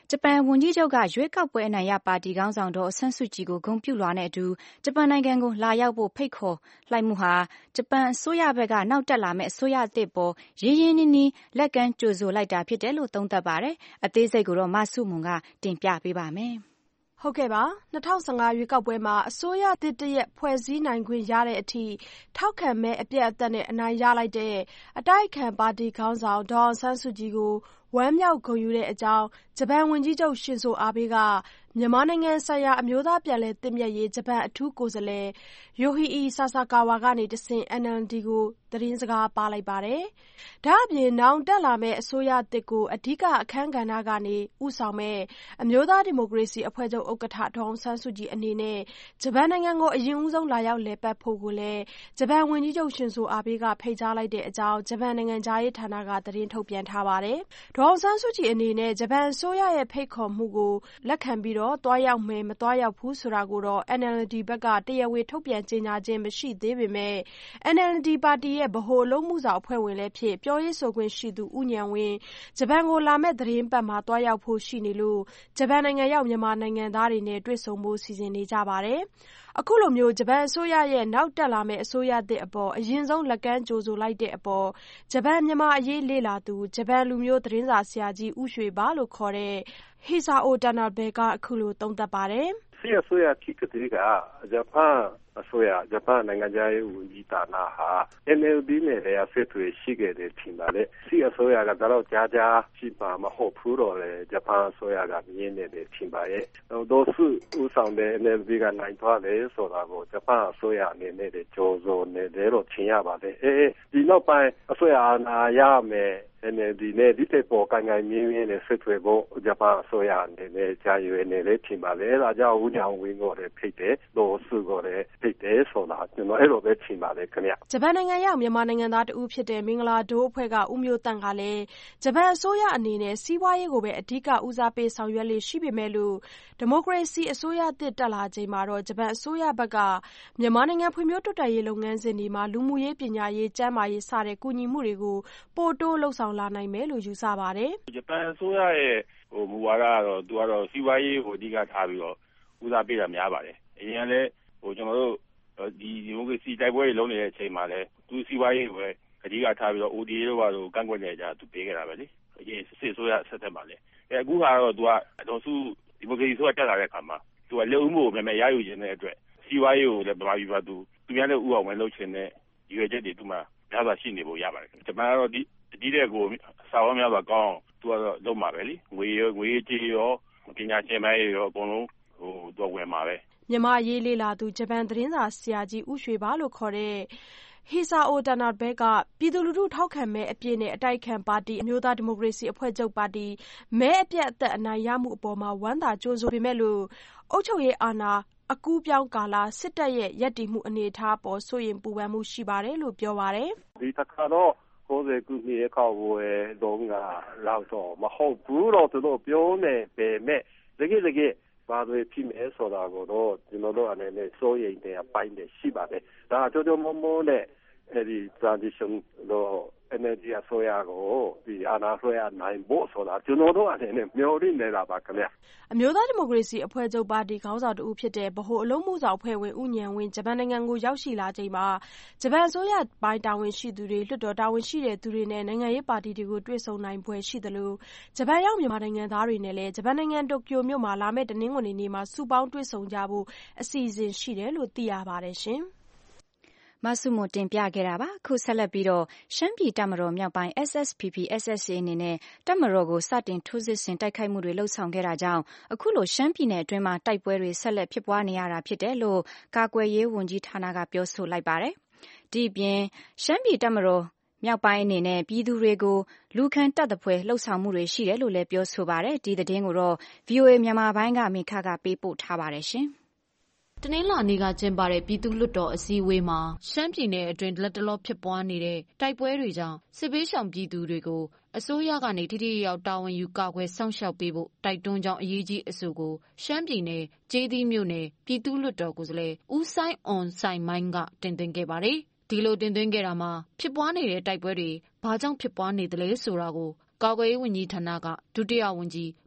ဂျပန်ဝန်ကြီးချုပ်ကရွေးကောက်ပွဲအနိုင်ရပါတီခေါင်းဆောင်ဒေါ်ဆန်းစုကြည်ကိုဂုဏ်ပြုလွှာနဲ့အတူဂျပန်နိုင်ငံကိုလာရောက်ဖို့ဖိတ်ခေါ်လိုက်မှုဟာဂျပန်အစိုးရဘက်ကနောက်တက်လာမယ့်အစိုးရအသစ်ပေါ်ရင်းရင်းနှီးနှီးလက်ကမ်းကြိုဆိုလိုက်တာဖြစ်တယ်လို့သုံးသပ်ပါတယ်။အသေးစိတ်ကိုတော့မဆုမွန်ကတင်ပြပေးပါမယ်။ဟုတ်ကဲ့ပါ၂၀၁၅ရွေးကောက်ပွဲမှာအစိုးရသစ်တရက်ဖွဲ့စည်းနိုင်ခွင့်ရတဲ့အထိထောက်ခံမဲအပြတ်အသတ်နဲ့အနိုင်ရလိုက်တဲ့အတိုက်အခံပါတီခေါင်းဆောင်ဒေါ်အောင်ဆန်းစုကြည်ကိုဝမ်းမြောက်ဂုဏ်ယူတဲ့အကြောင်းဂျပန်ဝန်ကြီးချုပ်ရှင်ဇိုအာဘေးကမြန်မာနိုင်ငံဆိုင်ရာအမျိုးသားပြန်လည်သင့်မြတ်ရေးဂျပန်အထူးကိုယ်စားလှယ်ယိုဟီအီဆာဆာကာဝါကနေတဆင့် အန်အယ်လ်ဒီ ကိုသတင်းစကားပါးလိုက်ပါတယ်။ဒါ့အပြင်နောင်တက်လာမယ့်အစိုးရသစ်ကိုအဓိကအခန်းကဏ္ဍကနေဦးဆောင်မဲ့အမျိုးသားဒီမိုကရေစီအဖွဲ့ချုပ်ဥက္ကဋ္ဌဒေါ်အောင်ဆန်းစုကြည်အနေနဲ့ဂျပန်နိုင်ငံကိုအရင်ဦးဆုံးလာရောက်လည်ပတ်ဖို့ကိုလည်းဂျပန်ဝန်ကြီးချုပ်ရှင်ဇိုအာဘေးကဖိတ်ကြားလိုက်တဲ့အကြောင်းဂျပန်နိုင်ငံသားရေးဌာနကသတင်းထုတ်ပြန်ထားပါတယ်။ဒေါ်အောင်ဆန်းစုကြည်အနေနဲ့ဂျပန်အစိုးရရဲ့ဖိတ်ခေါ်မှုကိုလက်ခံပြီးတော့တွားရောက်မယ်မတွားရောက်ဘူးဆိုတာကိုတော့ အန်အယ်လ်ဒီ ဘက်ကတရားဝင်ထုတ်ပြန်ကြေညာခြင်းမရှိသေးပေမဲ့ အန်အယ်လ်ဒီ ပါတီရဲ့ဗဟိုအလုပ်မှုဆောင်အဖွဲ့ဝင်လည်းဖြစ်ပြောရေးဆိုခွင့်ရှိသူဦးဉာဏ်ဝင်းဂျပန်ကိုလာမယ့်သတင်းပတ်မှာတွားရောက်ဖို့ရှိနေလို့ဂျပန်နိုင်ငံရောက်မြန်မာနိုင်ငံသားတွေနဲ့တွေ့ဆုံဖို့စီစဉ်နေကြပါတယ်။အခုလိုမျိုးဂျပန်အစိုးရရဲ့နောက်တက်လာမယ့်အစိုးရသစ်အပေါ်အရင်ဆုံးလက်ကမ်းကြိုဆိုလိုက်တဲ့အပေါ်ဂျပန်မြန်မာအရေးလေ့လာသူဂျပန်လူမျိုးသတင်းစာဆရာကြီးဦးရွှေဘာလို့ခေါ်တဲ့ဟီဆာအိုတနာဘဲကအခုလိုသုံးသပ်ပါတယ်။စစ်အစိုးရဖြစ်ကတည်းကဂျပန်အစိုးရဂျပန်နိုင်ငံခြားရေးဝန်ကြီးဌာနဟာ အန်အယ်လ်ဒီ နဲ့လည်းဆက်သွယ်ရှိခဲ့တယ်ထင်ပါတယ်။စစ်အစိုးရကတော့ကြားကြားရှိပါမဟုတ်ဘူးတော့လေဂျပန်အစိုးရကမြင်နေတယ်ထင်ပါရဲ့။ဒေါ်စုဦးဆောင်တဲ့ အန်အယ်လ်ဒီ ကနိုင်သွားတယ်ဆိုတာကိုဂျပန်အစိုးရအနေနဲ့ကြိုးစိုးနေတယ်လို့ထင်ရပါတယ်။အဲဒီနောက်ပိုင်းအစိုးရအာဏာရမယ်အန်အယ်လ်ဒီ နဲ့ဒီတဲ့ပေါ်ကိုင်ကိုင်မြင်းမြင်းနဲ့ဆက်သွယ်ဖို့ဂျပန်အစိုးရအနေနဲ့ကြားရွေးနေလေထင်ပါလေ။ဒါကြောင့်ဦးညောင်ဝင်းကိုလည်းဖိတ်တယ်ဒေါ်စုကိုလည်းဖိတ်တယ်ဆိုတာကျွန်တော်အဲ့လိုပဲထင်ပါတယ်ခင်ဗျ။ဂျပန်နိုင်ငံရောက်မြန်မာနိုင်ငံသားတဦးဖြစ်တဲ့မင်္ဂလာဒိုးအဖွဲ့ကဦးမျိုးတန့်ကလည်းဂျပန်အစိုးရအနေနဲ့စီးပွားရေးကိုပဲအဓိကဦးစားပေးဆောင်ရွက်လေရှိပေမဲ့လို့ဒီမိုကရေစီအစိုးရသစ်တက်လာချိန်မှာတော့ဂျပန်အစိုးရဘက်ကမြန်မာနိုင်ငံဖွံ့ဖြိုးတိုးတက်ရေးလုပ်ငန်းစဉ်တွေမှာလူမှုရေးပညာရေးကျန်းမာရေးစတဲ့ကူညီမှုတွေကိုပိုတိုးလှုပ်ဆောင်လာနိုင်မယ်လို့ယူဆပါတယ်။ဂျပန်အစိုးရရဲ့ဟိုမူဝါဒကတော့သူကတော့စီးပွားရေးကိုအဓိကထားပြီးတော့ဦးစားပေးတာများပါတယ်။အရင်ကလည်းဟိုကျွန်တော်တို့ဒီဒီမိုကရေစီတိုက်ပွဲတွေလုံးနေတဲ့အချိန်မှာလည်းသူစီးပွားရေးကိုပဲအဓိကထားပြီးတော့ အို ဒီ အေ တို့ဘာလို့ကန့်ကွက်နေကြသူပေးခဲ့တာပဲလေ။အရင်စစ်ဆိုရဆက်သက်ပါလေ။အဲအခုကတော့သူကတော်စုဒီမိုကရေစီဆိုတက်လာတဲ့အခါမှာသူကလက်ဦးမှုကိုမြန်မြန်ရယူခြင်းတဲ့အတွက်စီးပွားရေးကိုလည်းဗမာပြည်မှာသူသူများလည်းဥအောင်ဝင်လုပ်ခြင်းနဲ့ရွေချက်တွေသူမှများစွာရှိနေဖို့ရပါတယ်။ဂျပန်ကတော့ဒီဒီတဲ့ကိုစာဝတ်များစွာကောင်းသူကတော့လုံးမှာပဲလေ။ငွေရောငွေကြေးရောပညာရှင်ပိုင်းရောအကုန်လုံးဟိုသူဝင်မှာပဲ။မြန်မာရေးလေလာသူဂျပန်သတင်းစာဆရာကြီးဦးရွှေဘာလို့ခေါ်တဲ့ဟီဆာအိုတနာဘဲကပြည်သူလူထုထောက်ခံမဲအပြည့်နဲ့အတိုက်ခံပါတီအမျိုးသားဒီမိုကရေစီအဖွဲ့ချုပ်ပါတီမဲအပြတ်အသက်အနိုင်ရမှုအပေါ်မှာဝမ်းသာကြိုးဆိုပေမဲ့လို့အုပ်ချုပ်ရေးအာဏာအကူးပြောင်းကာလစစ်တပ်ရဲ့ရပ်တည်မှုအနေအထားပေါ်စိုးရင်ပူပန်မှုရှိပါတယ်လို့ပြောပါတယ်။ဒီတစ်ခါတော့ကိုယ်စေကူမြေကောက်ဝဲတော့ကလောက်တော့မဟုတ်ဘူးတော့သူတို့ပြောနေပေမဲ့တကယ်တကယ်ဘာတွေဖြစ်မယ်ဆိုတာကိုတော့ကျွန်တော်တို့အနေနဲ့စိုးရိမ်တဲ့အပိုင်းတွေရှိပါတယ်။ဒါကြောင့်မို့မို့နဲ့အဲဒီ transition တော့ energy အစိုးရကိုဒီအာဏာဆွဲနိုင်ဖို့ဆိုတာကျွန်တော်တို့အနေနဲ့မျှော်လင့်နေတာပါခင်ဗျ။အမျိုးသားဒီမိုကရေစီအဖွဲ့ချုပ်ပါတီခေါင်းဆောင်တဦးဖြစ်တဲ့ဗဟိုအလုံးမှုဆောင်အဖွဲ့ဝင်ဦးဉာဏ်ဝင်းဂျပန်နိုင်ငံကိုရောက်ရှိလာချိန်မှာဂျပန်အစိုးရပိုင်းတာဝန်ရှိသူတွေလွှတ်တော်တာဝန်ရှိတဲ့သူတွေနဲ့နိုင်ငံရေးပါတီတွေကိုတွေ့ဆုံနိုင်ပွဲရှိသလိုဂျပန်ရောက်မြန်မာနိုင်ငံသားတွေနဲ့လည်းဂျပန်နိုင်ငံတိုကျိုမြို့မှာလာမယ့်တနင်္ဂနွေနေ့မှာစုပေါင်းတွေ့ဆုံကြဖို့အစီအစဉ်ရှိတယ်လို့သိရပါတယ်ရှင်။မဆုမတင်ပြခဲ့တာပါခုဆက်လက်ပြီးတော့ရှမ်းပြည်တပ်မတော်မြောက်ပိုင်း S S P P S S A အနေနဲ့တပ်မတော်ကိုစတင်ထိုးစစ်ဆင်တိုက်ခိုက်မှုတွေလှုပ်ဆောင်ခဲ့တာကြောင့်အခုလိုရှမ်းပြည်နယ်အတွင်းမှာတိုက်ပွဲတွေဆက်လက်ဖြစ်ပွားနေရတာဖြစ်တယ်လို့ကာကွယ်ရေးဝန်ကြီးဌာနကပြောဆိုလိုက်ပါတယ်ဒီအပြင်ရှမ်းပြည်တပ်မတော်မြောက်ပိုင်းအနေနဲ့ပြည်သူတွေကိုလူခန့်တပ်သဖွယ်လှုပ်ဆောင်မှုတွေရှိတယ်လို့လည်းပြောဆိုပါတယ်ဒီသတင်းကိုတော့ V O A မြန်မာပိုင်းကမိခကပေးပို့ထားပါတယ်ရှင်တနင်္လာနေ့ကကျင်းပတဲ့ပြည်သူ့လွှတ်တော်အစည်းအဝေးမှာရှမ်းပြည်နယ်အတွင်းလက်တလောဖြစ်ပွားနေတဲ့တိုက်ပွဲတွေကြောင့်စစ်ဘေးရှောင်ပြည်သူတွေကိုအစိုးရကနေထိထိရောက်တာဝန်ယူကာကွယ်စောင့်ရှောက်ပေးဖို့တိုက်တွန်းကြောင်းအရေးကြီးအဆိုကိုရှမ်းပြည်နယ်ကျေးသီးမြို့နယ်ပြည်သူ့လွှတ်တော်ကိုယ်စားလှယ်ဦးဆိုင်အွန်ဆိုင်မိုင်းကတင်သွင်းခဲ့ပါတယ်ဒီလိုတင်သွင်းခဲ့တာမှာဖြစ်ပွားနေတဲ့တိုက်ပွဲတွေဘာကြောင့်ဖြစ်ပွားနေသလဲဆိုတာကိုကာကွယ်ရေးဝန်ကြီးဌာနကဒုတိယဝန်ကြီး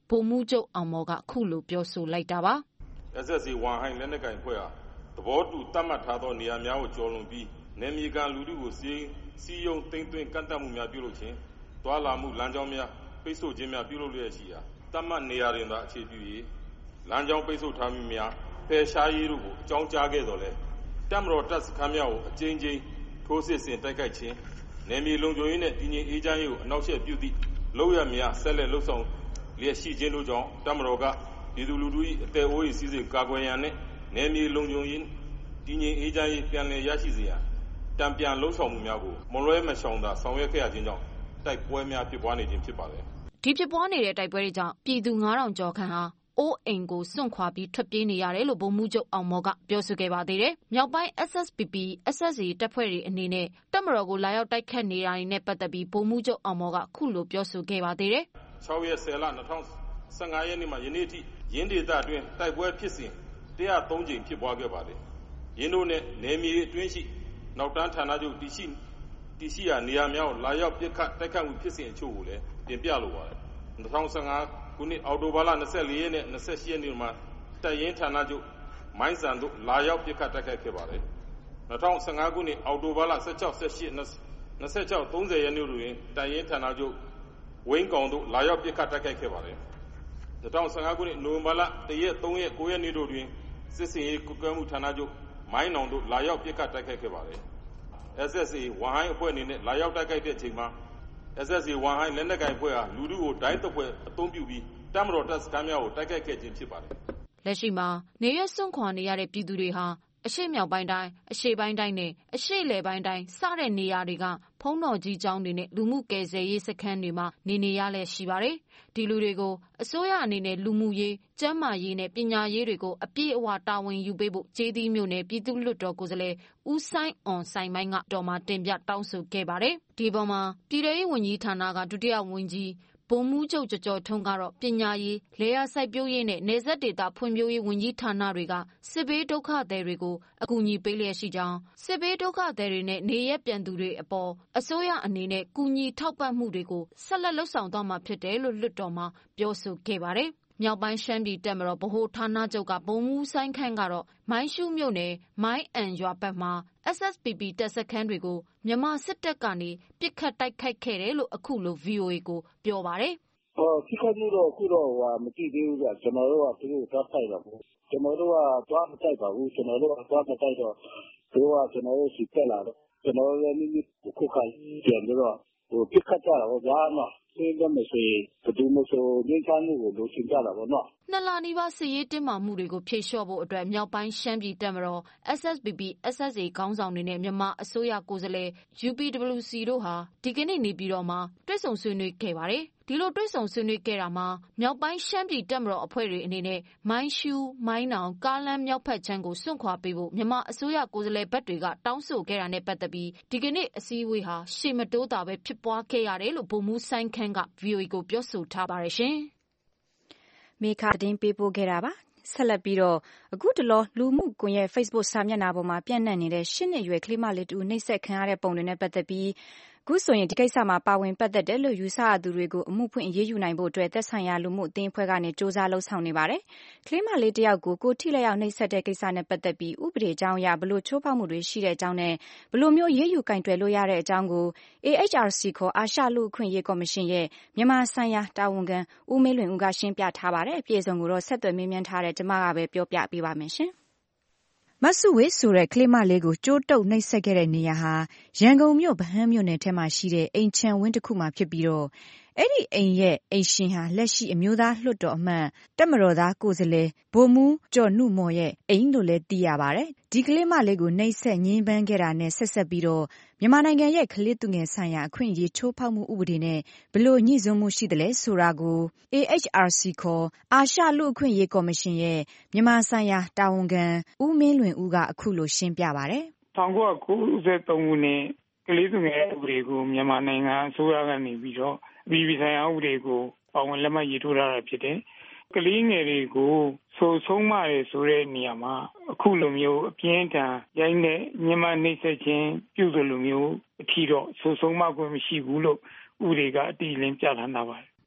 ဗိုလ်မှူးချုပ်အောင်မော်ကခုလိုပြောဆိုလိုက်တာပါ S S A ဝမ်ဟိုင်းလက်နက်ကိုင်ဖွဲ့ဟာသဘောတူသတ်မှတ်ထားသောနေရာများကိုကျော်လွန်ပြီးနယ်မြေကန်လူထုကိုစီးစီးယုံသိမ်းသွင်းကန့်သတ်မှုများပြုလုပ်ခြင်းတွာလာမှုလမ်းကြောင်းများပိတ်ဆို့ခြင်းများပြုလုပ်လျက်ရှိရာသတ်မှတ်နေရာတွင်သာအခြေပြု၍လမ်းကြောင်းပိတ်ဆို့ထားမှုများဖယ်ရှားရေးတို့ကိုအကြောင်းကြားခဲ့တော်လဲတပ်မတော်တပ်စခန်းများကိုအကြိမ်ကြိမ်ထိုးစစ်ဆင်တိုက်ခိုက်ခြင်းနယ်မြေလုံခြုံရေးနှင့်တည်ငြိမ်အေးချမ်းရေးကိုအနောက်ရှေ့ပြုသည့်လုပ်ရများဆက်လက်လှုပ်ဆောင်လျက်ရှိခြင်းတို့ကြောင့်တပ်မတော်ကပြည်သူလူထု၏အသက်အိုး၏စီးစိမ်ကာကွယ်ရန်နှင့်နယ်မြေလုံခြုံရေးတည်ငြိမ်အေးချမ်းရေးပြန်လည်ရရှိစေရန်တံပြန်လှုပ်ဆောင်မှုများကိုမလွဲမရှောင်သာဆောင်ရွက်ခဲ့ရခြင်းကြောင့်တိုက်ပွဲများဖြစ်ပွားနေခြင်းဖြစ်ပါတယ်ဒီဖြစ်ပွားနေတဲ့တိုက်ပွဲတွေကြောင့်ပြည်သူ၅ထောင်ကျော်ခန့်ဟာအိုးအိမ်ကိုစွန့်ခွာပြီးထွက်ပြေးနေရတယ်လို့ဗိုလ်မှူးချုပ်အောင်မော်ကပြောဆိုခဲ့ပါသေးတယ်။မြောက်ပိုင်း S S P P S S A တပ်ဖွဲ့တွေအနေနဲ့တပ်မတော်ကိုလာရောက်တိုက်ခတ်နေတာတွေနဲ့ပတ်သက်ပြီးဗိုလ်မှူးချုပ်အောင်မော်ကခုလိုပြောဆိုခဲ့ပါသေးတယ်။၆ရက်၁၀လ၂၀၁၅ရက်နေ့မှာယနေ့ထိရင်းဒေသအတွင်းတိုက်ပွဲဖြစ်စဉ်၁၀၃ကြိမ်ဖြစ်ပွားခဲ့ပါတယ်။ရင်းတို့နဲ့နယ်မြေအတွင်းရှိနောက်တန်းဌာနချုပ်တည်ရှိတည်ရှိရာနေရာများကိုလာရောက်ပစ်ခတ်တိုက်ခတ်မှုဖြစ်စဉ်အချို့ကိုလည်းတင်ပြလိုပါတယ်။၂၀၁၅ခုနှစ်အောက်တိုဘာလ၂၄ရက်နဲ့၂၈ရက်နေ့မှာတပ်ရင်းဌာနချုပ်မိုင်းဆန်တို့လာရောက်ပစ်ခတ်တိုက်ခိုက်ခဲ့ပါတယ်။၂၀၁၅ခုနှစ်အောက်တိုဘာလ၁၆ ၁၈ ၂၆ ၃၀ရက်နေ့တွင်တပ်ရင်းဌာနချုပ်ဝင်းကောင်တို့လာရောက်ပစ်ခတ်တိုက်ခိုက်ခဲ့ပါတယ်။၂၀၁၅ခုနှစ်နိုဝင်ဘာလ၁ရက်၃ရက်၉ရက်နေ့တို့တွင်စစ်စင်ရေးကွပ်ကဲမှုဌာနချုပ်မိုင်းနောင်တို့လာရောက်ပစ်ခတ်တိုက်ခိုက်ခဲ့ပါတယ်။ S S A ဝမ်ဟိုင်းအဖွဲ့အနေနဲ့လာရောက်တိုက်ခိုက်တဲ့အချိန်မှာS S A ဝမ်ဟိုင်းလက်နက်ကိုင်အဖွဲ့ဟာလူထုကိုဒိုင်းတပွဲအသုံးပြုပြီးတပ်မတော်တပ်စခန်းများကိုတိုက်ခိုက်ခဲ့ခြင်းဖြစ်ပါတယ်။လက်ရှိမှာနေရစွန့်ခွာနေရတဲ့ပြည်သူတွေဟာအရှေ့မြောက်ပိုင်းတိုင်းအရှေ့ပိုင်းတိုင်းနဲ့အရှေ့လယ်ပိုင်းတိုင်းစတဲ့နေရာတွေကဖုံးတော်ကြီးကျောင်းတွေနဲ့လူမှုကယ်ဆယ်ရေးစခန်းတွေမှာနေနေရလဲရှိပါတယ်။ဒီလူတွေကိုအစိုးရအနေနဲ့လူမှုရေးကျန်းမာရေးနဲ့ပညာရေးတွေကိုအပြည့်အဝတာဝန်ယူပေးဖို့ကျေးသီးမြို့နယ်ပြည်သူ့လွှတ်တော်ကိုယ်စားလှယ်ဦးဆိုင်အွန်ဆိုင်မိုင်းကတော်မှာတင်ပြတောင်းဆိုခဲ့ပါတယ်။ဒီပေါ်မှာပြည်ထောင်စုဝန်ကြီးဌာနကဒုတိယဝန်ကြီးဗိုလ်မှူးချုပ်ကျော်ကျော်ထွန်းကတော့ပညာရေးလယ်ယာစိုက်ပျိုးရေးနဲ့နယ်စပ်ဒေသဖွံ့ဖြိုးရေးဝန်ကြီးဌာနတွေကစစ်ဘေးဒုက္ခသည်တွေကိုအကူအညီပေးလျက်ရှိကြောင်းစစ်ဘေးဒုက္ခသည်တွေနဲ့နေရပ်ပြန်သူတွေအပေါ်အစိုးရအနေနဲ့ကူညီထောက်ပံ့မှုတွေကိုဆက်လက်လုပ်ဆောင်သွားမှာဖြစ်တယ်လို့လွှတ်တော်မှာပြောဆိုခဲ့ပါတယ်။မြောက်ပိုင်းရှမ်းပြည်တပ်မတော်ဗဟိုဌာနချုပ်ကဗိုလ်မှူးဆိုင်ခန့်ကတော့မိုင်းရှုးမြို့နယ်မိုင်းအန်ရွာဘက်မှာ S S P P တပ်စခန်းတွေကိုမြန်မာစစ်တပ်ကနေပစ်ခတ်တိုက်ခိုက်ခဲ့တယ်လို့အခုလို V O A ကိုပြောပါတယ်။ဟောထိခိုက်မှုတော့အခုတော့ဟိုမကြည့်သေးဘူးဗျကျွန်တော်တို့ကသူတို့သွားတိုက်တာပေါ့ကျွန်တော်တို့ကသွားမတိုက်ပါဘူးကျွန်တော်တို့ကသွားမတိုက်တော့သူကကျွန်တော်တို့စီတက်လာတော့ကျွန်တော်လည်းနည်းနည်းခုခိုင်ပြန်ပြီးတော့ဟိုပြစ်ခတ်ကြတာပေါ့ဗျာနော်ရှင်းတယ်မရှိဘယ်သူမှဆိုငင်းချမ်းမှုကိုလိုချင်ကြတာပေါ့နော်နှစ်လနီးပါးစစ်ရေးတင်းမာမှုတွေကိုဖြေလျှော့ဖို့အတွက်မြောက်ပိုင်းရှမ်းပြည်တပ်မတော် S S P P S S A ခေါင်းဆောင်တွေနဲ့မြန်မာအစိုးရကိုယ်စားလှယ် U P W C တို့ဟာဒီကနေ့နေပြည်တော်မှာတွေ့ဆုံဆွေးနွေးခဲ့ပါတယ်။ဒီလိုတွေ့ဆုံဆွေးနွေးခဲ့တာမှာမြောက်ပိုင်းရှမ်းပြည်တပ်မတော်အဖွဲ့တွေအနေနဲ့မိုင်းရှူးမိုင်းနောင်ကားလမ်းမြောက်ဖက်ချမ်းကိုစွန့်ခွာပေးဖို့မြန်မာအစိုးရကိုယ်စားလှယ်ဘက်တွေကတောင်းဆိုခဲ့တာနဲ့ပတ်သက်ပြီးဒီကနေ့အစည်းအဝေးဟာရှေ့မတိုးတာပဲဖြစ်ပွားခဲ့ရတယ်လို့ဗိုလ်မှူးဆိုင်ခန့်က V O A ကိုပြောဆိုထားပါတယ်ရှင်။မေခသတင်းပေးပို့ခဲ့တာပါ။ဆက်လက်ပြီးတော့အခုတလောလူမှုကွန်ရက် Facebook စာမျက်နှာပေါ်မှာပြန့်နှံ့နေတဲ့ရှစ်နှစ်ရွယ်ကလေးမလေးတူနှိပ်စက်ခံရတဲ့ပုံတွေနဲ့ပတ်သက်ပြီးအခုဆိုရင်ဒီကိစ္စမှာပါဝင်ပတ်သက်တယ်လို့ယူဆရသူတွေကိုအမှုဖွင့်အရေးယူနိုင်ဖို့အတွက်သက်ဆိုင်ရာလူမှုအသင်းအဖွဲ့ကနေစ조사လှုပ်ဆောင်နေပါတယ်။ကလေးမလေးတယောက်ကိုကိုထိလက်ရောက်နှိပ်စက်တဲ့ကိစ္စနဲ့ပတ်သက်ပြီးဥပဒေကြောင်းအရဘလို့ချိုးဖောက်မှုတွေရှိတဲ့အကြောင်းနဲ့ဘလို့မျိုးရေးယူကင်တွယ်လို့ရတဲ့အကြောင်းကို A H R C ခေါ်အာရှလူ့အခွင့်အရေးကော်မရှင်ရဲ့မြန်မာဆိုင်ရာတာဝန်ခံဦးမင်းလွင်ဦးကရှင်းပြထားပါတယ်။အပြည့်အစုံကိုတော့ဆက်သွယ်မေးမြန်းထားတဲ့ကျမကပဲပြောပြပေးပါမယ်ရှင်။မဆုဝေဆိုတဲ့ကလေးမလေးကိုကြိုးတုပ်နှိပ်စက်ခဲ့တဲ့နေရာဟာရန်ကုန်မြို့ဗဟန်းမြို့နယ်ထဲမှာရှိတဲ့အိမ်ချံဝင်းတစ်ခုမှာဖြစ်ပြီးတော့အဲ့ဒီအိမ်ရဲ့အိမ်ရှင်ဟာလက်ရှိအမျိုးသားလွှတ်တော်အမတ်တက်မတော်သားကိုယ်စားလှယ်ဗိုလ်မှူးကျော်နုမော်ရဲ့အိမ်လို့လည်းသိရပါတယ်။ဒီကလေးမလေးကိုနှိပ်စက်ညှင်းပန်းခဲ့တာနဲ့ဆက်ဆက်ပြီးတော့မြန်မာနိုင်ငံရဲ့ကလေးသူငယ်ဆိုင်ရာအခွင့်အရေးချိုးဖောက်မှုဥပဒေနဲ့ဘလို့ညှိစွန်းမှုရှိတယ်လဲဆိုတာကို A H R C ခေါ်အာရှလူ့အခွင့်အရေးကော်မရှင်ရဲ့မြန်မာဆိုင်ရာတာဝန်ခံဦးမင်းလွင်ဦးကအခုလိုရှင်းပြပါတယ်။၁၉၉၃ခုနှစ်ကလေးသူငယ်ဥပဒေကိုမြန်မာနိုင်ငံအစိုးရကနေပြီးတော့အပြည်ပြည်ဆိုင်ရာဥပဒေကိုပါဝင်လက်မှတ်ရေးထိုးထားတာဖြစ်တယ်။ကလေးငယ်တွေကိုဆိုဆုံးမရဲဆိုတဲ့နေရာမှာအခုလိုမျိုးအပြင်းထန်ရိုင်းတဲ့ညှဉ်းပန်းနှိပ်စက်ခြင်းပြုသလိုမျိုးအထီတော့ဆိုဆုံးမခွင့်မရှိဘူးလို့ဥပဒေကအတိအလင်းပြဋ္ဌာန်းထားပါတယ်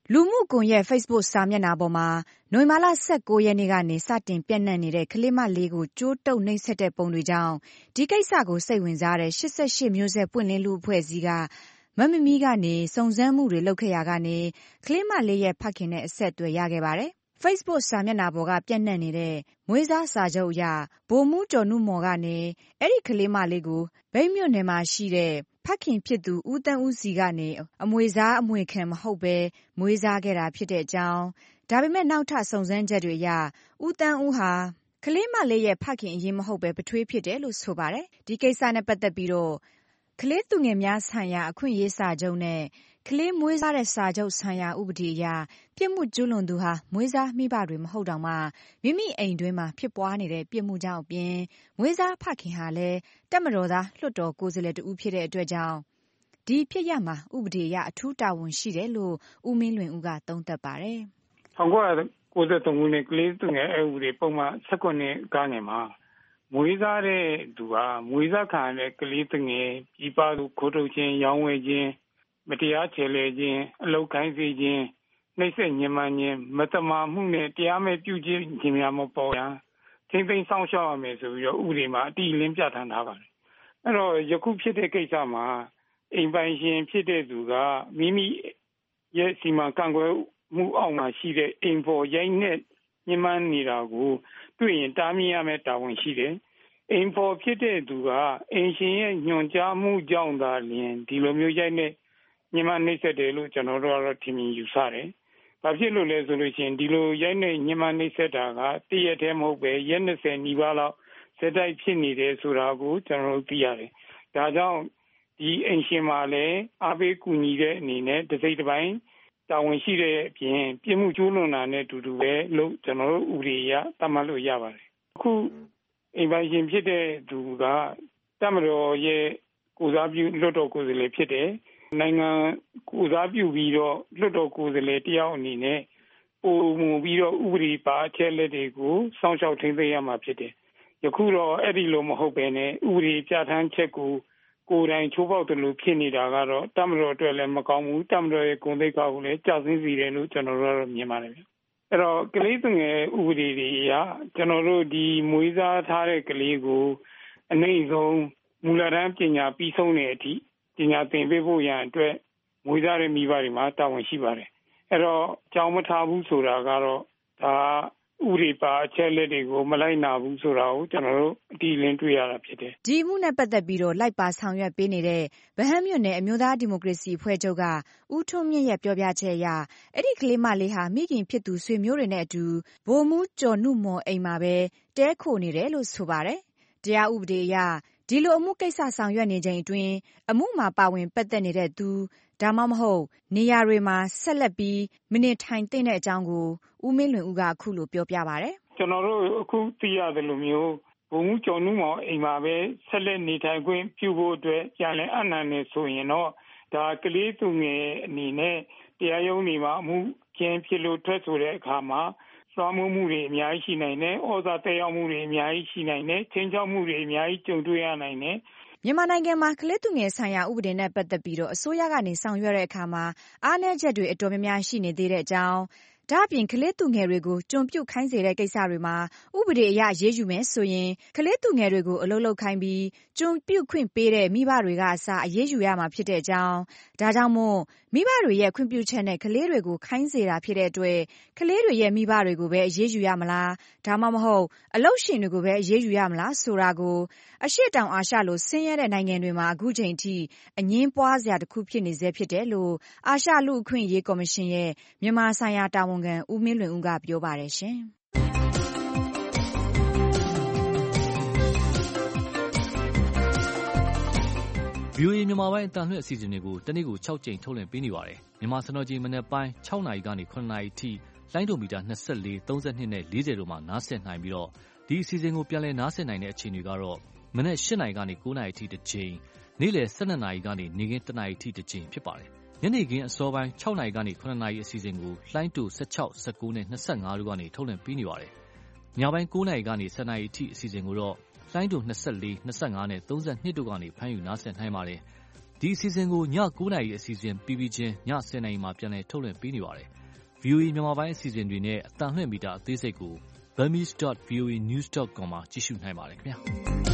လူမှုကွန်ရက် Facebook စာမျက်နှာပေါ်မှာနိုဝင်ဘာလ၁၉ရက်နေ့ကနေစတင်ပြန့်နှံ့နေတဲ့ကလေးမလေးကိုကြိုးတုပ်နှိပ်စက်တဲ့ပုံတွေကြောင့်ဒီကိစ္စကိုစိတ်ဝင်စားတဲ့၈၈မျိုးဆက်ပွင့်လင်းလူအဖွဲ့အစည်းကမမမီကနေစုံစမ်းမှုတွေလုပ်ခဲ့ရကနေကလေးမလေးရဲ့ဖခင်နဲ့အဆက်အသွယ်ရခဲ့ပါတယ်။ Facebook စာမျက်နှာပေါ်ကပြန့်နှံ့နေတဲ့မွေးစားစာချုပ်အရဗိုလ်မှူးကျော်နုမော်ကနေအဲ့ဒီကလေးမလေးကိုမြိတ်မြို့နယ်မှာရှိတဲ့ဖခင်ဖြစ်သူဦးတန်းဦးစီကနေအမွေစားအမွေခံမဟုတ်ပဲမွေးစားခဲ့တာဖြစ်တဲ့အကြောင်းဒါပေမဲ့နောက်ထပ်စုံစမ်းချက်တွေအရဦးတန်းဦးဟာကလေးမလေးရဲ့ဖခင်အရင်မဟုတ်ပဲပထွေးဖြစ်တယ်လို့ဆိုပါတယ်။ဒီကိစ္စနဲ့ပတ်သက်ပြီးတော့ကလေးသူငယ်များဆိုင်ရာအခွင့်အရေးစာချုပ်နဲ့ကလေးမွေးစားတဲ့စာချုပ်ဆိုင်ရာဥပဒေအရပြစ်မှုကျူးလွန်သူဟာမွေးစားမိဘတွေမဟုတ်တောင်မှမိမိအိမ်တွင်းမှာဖြစ်ပွားနေတဲ့ပြစ်မှုကြောင့်အပြင်မွေးစားဖခင်ဟာလည်းတပ်မတော်သားလွှတ်တော်ကိုယ်စားလှယ်တူဖြစ်တဲ့အတွက်ကြောင့်ဒီဖြစ်ရမှာဥပဒေအရအထူးတာဝန်ရှိတယ်လို့ဦးမင်းလွင်ဦးကသုံးသပ်ပါတယ်။၁၉၉၃ခုနှစ်ကလေးသူငယ်အဥပဒေပုံမှန်၁၉ကငယ်မှာမွေးစားတဲ့သူဟာမွေးစားခံတဲ့ကလေးသူငယ်ပြည်ပသို့ခိုးထုတ်ခြင်းရောင်းဝယ်ခြင်းမတရားချေလှယ်ခြင်းအလုပ်ခိုင်းစေခြင်းနှိပ်စက်ညှဉ်းပန်းခြင်းမတမာမှုနဲ့တရားမဲ့ပြုကျင့်ခြင်းများမပေါ်ရန်ထိမ့်သိမ်းဆောင်ရှောက်ရမယ်ဆိုပြီးတော့ဥပဒေမှာအတိအလင်းပြဋ္ဌာန်းထားပါတယ်။အဲ့တော့ယခုဖြစ်တဲ့ကိစ္စမှာအိမ်ပိုင်ရှင်ဖြစ်တဲ့သူကမိမိရဲ့စီမံကန့်ကွက်မှုအောက်မှာရှိတဲ့အိမ်ပေါ်ရိုက်နှက်ညှဉ်းပန်းနေတာကိုတွေ့ရင်တားမြစ်ရမယ့်တာဝန်ရှိတယ်။အိမ်ပေါ်ဖြစ်တဲ့သူကအိမ်ရှင်ရဲ့ညွှန်ကြားမှုကြောင့်သာလျှင်ဒီလိုမျိုးရိုက်နှက်ညှဉ်းပန်းနှိပ်စက်တယ်လို့ကျွန်တော်တို့ကတော့ထင်မြင်ယူဆတယ်။ဘာဖြစ်လို့လဲဆိုလို့ရှိရင်ဒီလိုရိုက်နှက်ညှဉ်းပန်းနှိပ်စက်တာကတရက်တည်းမဟုတ်ပဲရက်၂၀နီးပါးလောက်စက်တိုက်ဖြစ်နေတယ်ဆိုတာကိုကျွန်တော်တို့သိရတယ်။ဒါကြောင့်ဒီအိမ်ရှင်မှာလည်းအားပေးကူညီတဲ့အနေနဲ့တစ်စိတ်တစ်ပိုင်းတာဝန်ရှိတဲ့အပြင်ပြစ်မှုကျူးလွန်တာနဲ့အတူတူပဲလို့ကျွန်တော်တို့ဥပဒေအရသတ်မှတ်လို့ရပါတယ်။အခုအိမ်ပိုင်ရှင်ဖြစ်တဲ့သူကတပ်မတော်ရဲ့ကိုစားပြုလွှတ်တော်ကိုယ်စားလှယ်ဖြစ်တယ်။နိုင်ငံကိုစားပြုပြီးတော့လွှတ်တော်ကိုယ်စားလှယ်တယောက်အနေနဲ့ပုံမူပြီးတော့ဥပဒေပါအချက်လက်တွေကိုစောင့်ရှောက်ထိန်းသိမ်းရမှာဖြစ်တယ်။ယခုတော့အဲ့ဒီလိုမဟုတ်ပဲနဲ့ဥပဒေပြဋ္ဌာန်းချက်ကိုကိုယ်တိုင်ချိုးဖောက်တယ်လို့ဖြစ်နေတာကတော့တပ်မတော်အတွက်လည်းမကောင်းဘူးတပ်မတော်ရဲ့ဂုဏ်သိက္ခာကိုလည်းကျဆင်းစေတယ်လို့ကျွန်တော်တို့ကတော့မြင်ပါတယ်ဗျ။အဲ့တော့ကလေးသူငယ်ဥပဒေတွေအရကျွန်တော်တို့ဒီမွေးစားထားတဲ့ကလေးကိုအနည်းဆုံးမူလတန်းပညာပြီးဆုံးတဲ့အထိပညာသင်ပေးဖို့ရန်အတွက်မွေးစားတဲ့မိဘတွေမှာတာဝန်ရှိပါတယ်။အဲ့တော့ကြောင်းမထားဘူးဆိုတာကတော့ဒါဥပဒေပါအချက်လက်တွေကိုမလိုက်နာဘူးဆိုတာကိုကျွန်တော်တို့အတိအလင်းတွေ့ရတာဖြစ်တယ်။ဒီမှုနဲ့ပတ်သက်ပြီးတော့လိုက်ပါဆောင်ရွက်ပေးနေတဲ့ဗဟန်းမြို့နယ်အမျိုးသားဒီမိုကရေစီအဖွဲ့ချုပ်ကဦးထွန်းမြင့်ရဲ့ပြောပြချက်အရအဲ့ဒီကလေးမလေးဟာမိခင်ဖြစ်သူဆွေမျိုးတွေနဲ့အတူဗိုလ်မှူးကျော်နုမော်အိမ်မှာပဲတဲခိုနေတယ်လို့ဆိုပါတယ်။တရားဥပဒေအရဒီလိုအမှုကိစ္စဆောင်ရွက်နေချိန်အတွင်းအမှုမှာပါဝင်ပတ်သက်နေတဲ့သူဒါမှမဟုတ်နေရာတွေမှာဆက်လက်ပြီးမနေထိုင်တဲ့အကြောင်းကိုဦးမင်းလွင်ဦးကအခုလိုပြောပြပါတယ်။ကျွန်တော်တို့အခုသိရတယ်လို့မျိုးဘုံမှုကျော်နုမောင်အိမ်မှာပဲဆက်လက်နေထိုင်ခွင့်ပြုဖို့အတွက်ပြန်လည်အနံ့နေဆိုရင်တော့ဒါကလေးသူငယ်အနေနဲ့တရားရုံးတွေမှာအမှုကျင်းဖြစ်လို့ထွက်ဆိုတဲ့အခါမှာစွမ်းမှုမှုတွေအများကြီးရှိနိုင်တယ်။ဩဇာတက်ရောက်မှုတွေအများကြီးရှိနိုင်တယ်။ချင်းချောက်မှုတွေအများကြီးကြုံတွေ့ရနိုင်တယ်။မြန်မာနိုင်ငံမှာကလေးသူငယ်ဆိုင်ရာဥပဒေနဲ့ပတ်သက်ပြီးတော့အစိုးရကနေဆောင်ရွက်တဲ့အခါမှာအားနည်းချက်တွေအတော်များများရှိနေသေးတဲ့အကြောင်းဒါ့အပြင်ကလေးသူငယ်တွေကိုကျွန်ပြုတ်ခိုင်းစေတဲ့ကိစ္စတွေမှာဥပဒေအရရေးယူမယ်ဆိုရင်ကလေးသူငယ်တွေကိုအလုပ်လုပ်ခိုင်းပြီးကျွန်ပြုတ်ခွင့်ပေးတဲ့မိဘတွေကအစားအရေးယူရမှာဖြစ်တဲ့အကြောင်းဒါကြောင့်မို့မိဘတွေရဲ့ခွင့်ပြုချက်နဲ့ကလေးတွေကိုခိုင်းစေတာဖြစ်တဲ့အတွက်ကလေးတွေရဲ့မိဘတွေကိုပဲအရေးယူရမလားဒါမှမဟုတ်အလုပ်ရှင်တွေကိုပဲအရေးယူရမလားဆိုတာကိုအရှေ့တောင်အာရှလိုဆင်းရဲတဲ့နိုင်ငံတွေမှာအခုချိန်ထိအငင်းပွားစရာတစ်ခုဖြစ်နေစေဖြစ်တယ်လို့အာရှလူ့အခွင့်အရေးကော်မရှင်ရဲ့မြန်မာဆိုင်ရာတာဝန်ခံဦးမင်းလွင်ဦးကပြောပါတယ်ရှင်။ဗွီအိုအေမြန်မာပိုင်းအတန်လွှင့်အစီအစဉ်တွေကိုတနေ့ကို၆ကြိမ်ထုတ်လွှင့်ပေးနေပါတယ်။မြန်မာစံတော်ချိန်မနက်ပိုင်း၆နာရီကနေ၇နာရီအထိလိုင်းဒိုမီတာ၂၄၊၃၂နဲ့၄၀တို့မှာနားဆင်နိုင်ပြီးတော့ဒီအစီအစဉ်ကိုပြန်လည်နားဆင်နိုင်တဲ့အချိန်တွေကတော့မနက်၈နာရီကနေ၉နာရီအထိတစ်ချိန်နေ့လယ်၁၂နာရီကနေနေ့ခင်း၁နာရီအထိတစ်ချိန်ဖြစ်ပါတယ်။ညနေခင်းအစောပိုင်း၆နာရီကနေ၇နာရီအစီအစဉ်ကိုလိုင်းဒို၁၆၊၁၉နဲ့၂၅တို့ကနေထုတ်လွှင့်ပေးနေပါတယ်။ညပိုင်း၉နာရီကနေ၁၀နာရီအထိအစီအစဉ်ကိုတော့လိုင်းဒို၂၄၊၂၅နဲ့၃၂တို့ကနေဖမ်းယူနားဆင်နိုင်ပါတယ်။ဒီအစီအစဉ်ကိုည၉နာရီအစီအစဉ်ပြီးပြီးချင်းည၁၀နာရီမှာပြန်လည်ထုတ်လွှင့်ပေးနေပါတယ်။ ဗွီအိုအေမြန်မာပိုင်းအစီအစဉ်တွေနဲ့အသံလွှင့်မီတာအသေးစိတ်ကို burmese dot voa news dot com မှာကြည့်ရှုနိုင်ပါတယ်ခင်ဗျာ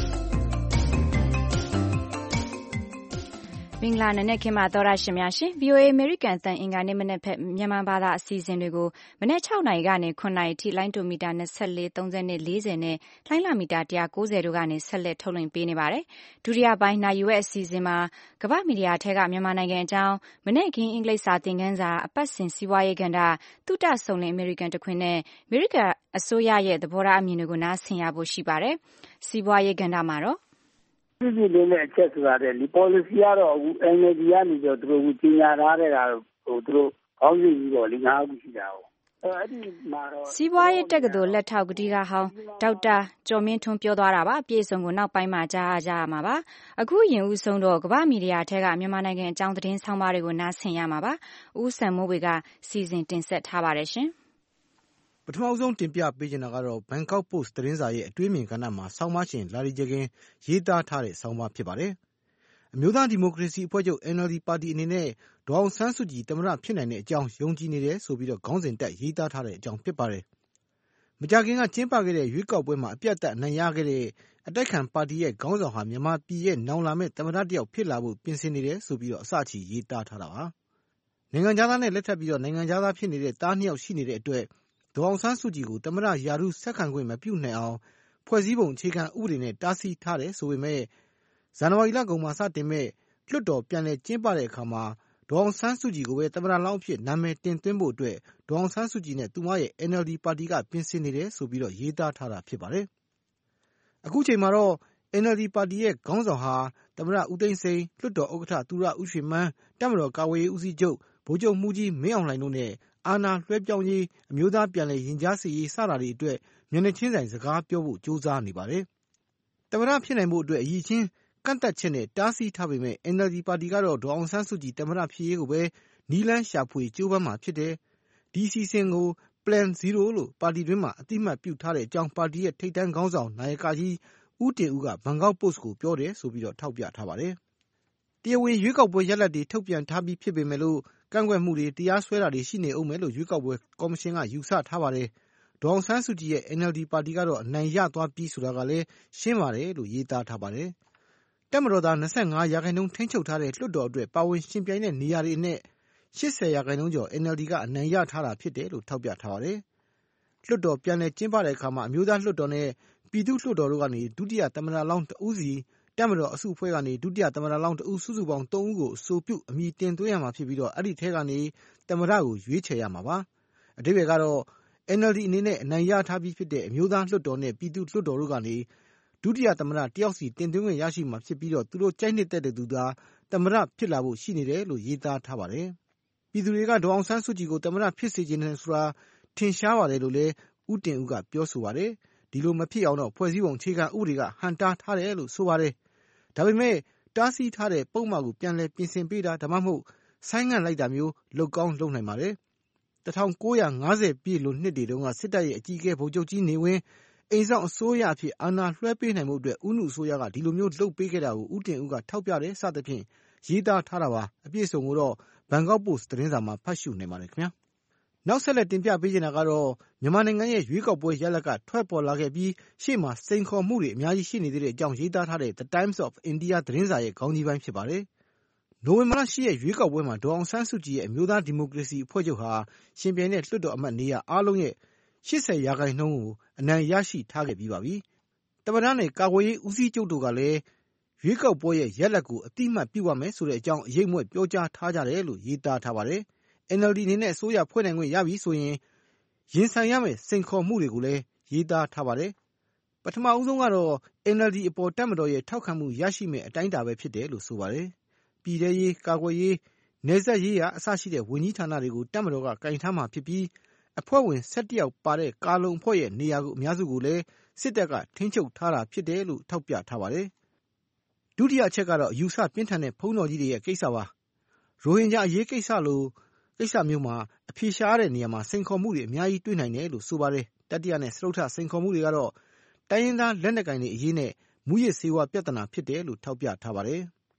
မင်္ဂလာနံနက်ခင်းပါသောရရှင်များရှင် ဗွီအိုအေအမေရိကန်အသံအင်္ဂါနေ့မနက်ဖက်မြန်မာဘာသာအစီအစဉ်တွေကိုမနက်၆နာရီကနေ၇နာရီထိလိုင်းတိုမီတာ၂၄ ၃၀နဲ့၄၀နဲ့လိုင်းလာမီတာ၁၉၀တို့ကနေဆက်လက်ထုတ်လွှင့်ပေးနေပါတယ်။ဒုတိယပိုင်းနာယူရဲ့အစီအစဉ်မှာကမ္ဘာမီဒီယာထဲကမြန်မာနိုင်ငံအကြောင်းမနက်ခင်းအင်္ဂလိပ်စာသင်ခန်းစာအပတ်စဉ်စီးပွားရေးကဏ္ဍသုတဆုံလင်အမေရိကန်တခွင်နဲ့အမေရိကန်အစိုးရရဲ့သဘောထားအမြင်တွေကိုနားဆင်ရဖို့ရှိပါတယ်။စီးပွားရေးကဏ္ဍမှာတော့ပြည်ပြည်လေးနဲ့အချက်ဆိုတာတဲ့ဒီ policy ကတော့အခု N L D ကနေပြီးတော့သူတို့ကြီးညာထားတဲ့ဟာဟိုသူတို့ခေါင်းစဉ်ကြီးတော့လေးငါးခုရှိတာဟုတ်အဲ့ဒီမှာတော့စီးပွားရေးတက္ကသိုလ်လက်ထောက်ကတိကဟောင်းဒေါက်တာကျော်မင်းထွန်းပြောသွားတာပါအပြည့်အစုံကိုနောက်ပိုင်းမှာကြားကြရမှာပါအခုရင်ဦးဆုံးတော့ကမ္ဘာမီဒီယာထဲကမြန်မာနိုင်ငံအကြောင်းသတင်းဆောင်းပါးတွေကိုနားဆင်ရမှာပါဦးစံမိုးဝေကစီစဉ်တင်ဆက်ထားပါတယ်ရှင်ပထမဆုံးတင်ပြပေးချင်တာကတော့ Bangkok Post သတင်းစာရဲ့အတွေးမြင်ကဏ္ဍမှာဆောင်းပါးရှင်လာရီကျကင်းရေးသားထားတဲ့ဆောင်းပါးဖြစ်ပါတယ်။အမျိုးသားဒီမိုကရေစီအဖွဲ့ချုပ် N L D ပါတီအနေနဲ့ဒေါ်အောင်ဆန်းစုကြည်သမ္မတဖြစ်နိုင်တဲ့အကြောင်းယုံကြည်နေတယ်ဆိုပြီးတော့ခေါင်းစဉ်တက်ရေးသားထားတဲ့အကြောင်းဖြစ်ပါတယ်။မကြာခင်ကကျင်းပခဲ့တဲ့ရွေးကောက်ပွဲမှာအပြတ်သက်အနိုင်ရခဲ့တဲ့အတိုက်ခံပါတီရဲ့ခေါင်းဆောင်ဟာမြန်မာပြည်ရဲ့နောင်လာမယ့်သမ္မတတယောက်ဖြစ်လာဖို့ပြင်ဆင်နေတယ်ဆိုပြီးတော့အစချီရေးသားထားတာပါ။နိုင်ငံခြားသားနဲ့လက်ထပ်ပြီးတော့နိုင်ငံခြားသားဖြစ်နေတဲ့တားနှစ်ယောက်ရှိနေတဲ့အတွက်ဒေါ်အောင်ဆန်းစုကြည်ကိုသမ္မတရာထူးဆက်ခံခွင့်မပြုနိုင်အောင်ဖွဲ့စည်းပုံအခြေခံဥပဒေနဲ့တားဆီးထားတယ်ဆိုပေမဲ့ဇန်နဝါရီလကုန်မှာစတင်မဲ့လွှတ်တော်ပြန်လည်ကျင်းပတဲ့အခါမှာဒေါ်အောင်ဆန်းစုကြည်ကိုပဲသမ္မတလောင်းအဖြစ်နာမည်တင်သွင်းဖို့အတွက်ဒေါ်အောင်ဆန်းစုကြည်နဲ့သူမရဲ့ N L D ပါတီကပြင်ဆင်နေတယ်ဆိုပြီးတော့ရေးသားထားတာဖြစ်ပါတယ်။အခုချိန်မှာတော့ N L D ပါတီရဲ့ခေါင်းဆောင်ဟာသမ္မတဦးသိန်းစိန်လွှတ်တော်ဥက္ကဋ္ဌသူရဦးရွှေမန်းတပ်မတော်ကာကွယ်ရေးဦးစီးချုပ်ဗိုလ်ချုပ်မှုကြီးမင်းအောင်လှိုင်တို့နဲ့အာဏာလွှဲပြောင်းရေးအမျိုးသားပြန်လည်ရင်ကြားစေ့ရေးစတာတွေအတွက်မျက်နှာချင်းဆိုင်စကားပြောဖို့ကြိုးစားနေပါတယ်။သမ္မတဖြစ်နိုင်ဖို့အတွက်အရေးချင်းကန့်သက်ချက်နဲ့တားဆီးထားပေမဲ့ N L D ပါတီကတော့ဒေါ်အောင်ဆန်းစုကြည်သမ္မတဖြစ်ရေးကိုပဲနီလန်းရှာဖွေကြိုးပမ်းမှာဖြစ်တယ်။ဒီစီစဉ်ကို Plan Zero လို့ပါတီတွင်းမှာအတိမတ်ပြုထားတဲ့အကြောင်းပါတီရဲ့ထိပ်တန်းခေါင်းဆောင်နာယကကြီးဦးတင်ဦးက Bangkok Post ကိုပြောတယ်ဆိုပြီးတော့ထောက်ပြထားပါတယ်။တရားဝင်ရွေးကောက်ပွဲရလဒ်တွေထုတ်ပြန်ထားပြီးဖြစ်ပေမဲ့လို့ကန့်ကွက်မှုတွေတရားစွဲတာတွေရှိနေအောင်မယ်လို့ရွေးကောက်ပွဲကော်မရှင်ကယူဆထားပါတယ်။ဒေါ်အောင်ဆန်းစုကြည်ရဲ့ N L D ပါတီကတော့အနိုင်ရသွားပြီးဆိုတာကလည်းရှင်းပါတယ်လို့ရေးသားထားပါတယ်။တပ်မတော်သား၂၅ရာခိုင်နှုန်းထိန်းချုပ်ထားတဲ့လွှတ်တော်အတွက်ပါဝင်ရှင်ပြိုင်တဲ့နေရာတွေနဲ့၈၀ရာခိုင်နှုန်းကျော် N L D ကအနိုင်ရထားတာဖြစ်တယ်လို့ထောက်ပြထားပါတယ်။လွှတ်တော်ပြန်လည်ကျင်းပတဲ့အခါမှာအမျိုးသားလွှတ်တော်နဲ့ပြည်သူ့လွှတ်တော်တို့ကနေဒုတိယသမ္မတလောင်းတဦးစီတပ်မတော်အစုအဖွဲ့ကနေဒုတိယသမ္မတလောင်းတဦးစုစုပေါင်း၃ဦးကိုအဆိုပြုအမည်တင်သွင်းရမှာဖြစ်ပြီးတော့အဲ့ဒီထဲကနေသမ္မတကိုရွေးချယ်ရမှာပါ။အဓိပ္ပာယ်ကတော့ N L D အနေနဲ့အနိုင်ရထားပြီးဖြစ်တဲ့အမျိုးသားလွှတ်တော်နဲ့ပြည်သူ့လွှတ်တော်တို့ကနေဒုတိယသမ္မတတယောက်စီတင်သွင်းခွင့်ရရှိမှာဖြစ်ပြီးတော့သူတို့ကြိုက်နှစ်သက်တဲ့သူသာသမ္မတဖြစ်လာဖို့ရှိနေတယ်လို့ရေးသားထားပါတယ်။ပြည်သူတွေကဒေါ်အောင်ဆန်းစုကြည်ကိုသမ္မတဖြစ်စေချင်တယ်ဆိုတာထင်ရှားပါတယ်လို့လည်းဦးတင်ဦးကပြောဆိုပါတယ်။ဒီလိုမဖြစ်အောင်တော့ဖွဲ့စည်းပုံအခြေခံဥပဒေကဟန်တားထားတယ်လို့ဆိုပါတယ်။ဒါပေမဲ့တားဆီးထားတဲ့ပုံမှန်ကိုပြန်လည်ပြင်ဆင်ပေးတာဒါမှမဟုတ်ဆိုင်းငံ့လိုက်တာမျိုးလုပ်ကောင်းလုပ်နိုင်ပါတယ်။၁၉၅၀ပြည့်လွန်နှစ်တွေတုန်းကစစ်တပ်ရဲ့အကြီးအကဲဗိုလ်ချုပ်ကြီးနေဝင်းအိမ်ဆောင်အစိုးရအဖြစ်အာဏာလွှဲပေးနိုင်မှုအတွက်ဦးနုအစိုးရကဒီလိုမျိုးလုပ်ပေးခဲ့တာကိုဦးတင်ဦးကထောက်ပြတယ်စသဖြင့်ရေးသားထားတာပါအပြည့်အစုံကိုတော့ Bangkok Post သတင်းစာမှာဖတ်ရှုနိုင်ပါတယ်ခင်ဗျာနောက်ဆက်လက်တင်ပြပေးချင်တာကတော့မြန်မာနိုင်ငံရဲ့ရွေးကောက်ပွဲရလဒ်ကထွက်ပေါ်လာခဲ့ပြီးရှေ့မှာစိန်ခေါ်မှုတွေအများကြီးရှိနေသေးတဲ့အကြောင်းရေးသားထားတဲ့ The Times of India သတင်းစာရဲ့ခေါင်းကြီးပိုင်းဖြစ်ပါတယ်နိုဝင်ဘာလ၈ရက်ရွေးကောက်ပွဲမှာဒေါ်အောင်ဆန်းစုကြည်ရဲ့အမျိုးသားဒီမိုကရေစီအဖွဲ့ချုပ်ဟာရှင်ပြိုင်တဲ့လွှတ်တော်အမတ်နေရာအားလုံးရဲ့၈၀ရာခိုင်နှုန်းကိုအနိုင်ရရှိထားခဲ့ပြီးပါပြီ။သမ္မတနဲ့ကာကွယ်ရေးဦးစီးချုပ်တို့ကလည်းရွေးကောက်ပွဲရဲ့ရလဒ်ကိုအတိအမှတ်ပြုပါမယ်ဆိုတဲ့အကြောင်းအရိပ်မြွက်ပြောကြားထားကြတယ်လို့ရေးသားထားပါတယ်။ N L D အနေနဲ့အစိုးရဖွဲ့နိုင်ခွင့်ရပြီဆိုရင်ရင်ဆိုင်ရမယ့်စိန်ခေါ်မှုတွေကိုလည်းရေးသားထားပါတယ်။ပထမဦးဆုံးကတော့ N L D အပေါ်တပ်မတော်ရဲ့ထောက်ခံမှုရရှိမယ့်အတိုင်းအတာပဲဖြစ်တယ်လို့ဆိုပါတယ်။ပြည်ထရေးကာကွယ်ရေးနယ်စပ်ရေးရာအစရှိတဲ့ဝန်ကြီးဌာနတွေကိုတပ်မတော်ကကင်ထားမှာဖြစ်ပြီးအဖွဲ့ဝင်၁၁ယောက်ပါတဲ့ကာလုံအဖွဲ့ရဲ့နေရာကိုအများစုကိုလည်းစစ်တပ်ကထိန်းချုပ်ထားတာဖြစ်တယ်လို့ထောက်ပြထားပါတယ်။ဒုတိယအချက်ကတော့အယူဆပြင်းထန်တဲ့ဘုံတော်ကြီးတွေရဲ့ကိစ္စပါ။ရိုဟင်ဂျာအရေးကိစ္စလိုကိစ္စမျိုးမှာအဖြေရှာရတဲ့နေရာမှာစိန်ခေါ်မှုတွေအများကြီးတွေ့နိုင်တယ်လို့ဆိုပါတယ်။တတိယနဲ့စတုတ္ထစိန်ခေါ်မှုတွေကတော့တိုင်းရင်းသားလက်နက်ကိုင်တွေအရေးနဲ့မူရစ်ဆေးဝါးပြဿနာဖြစ်တယ်လို့ထောက်ပြထားပါတယ်။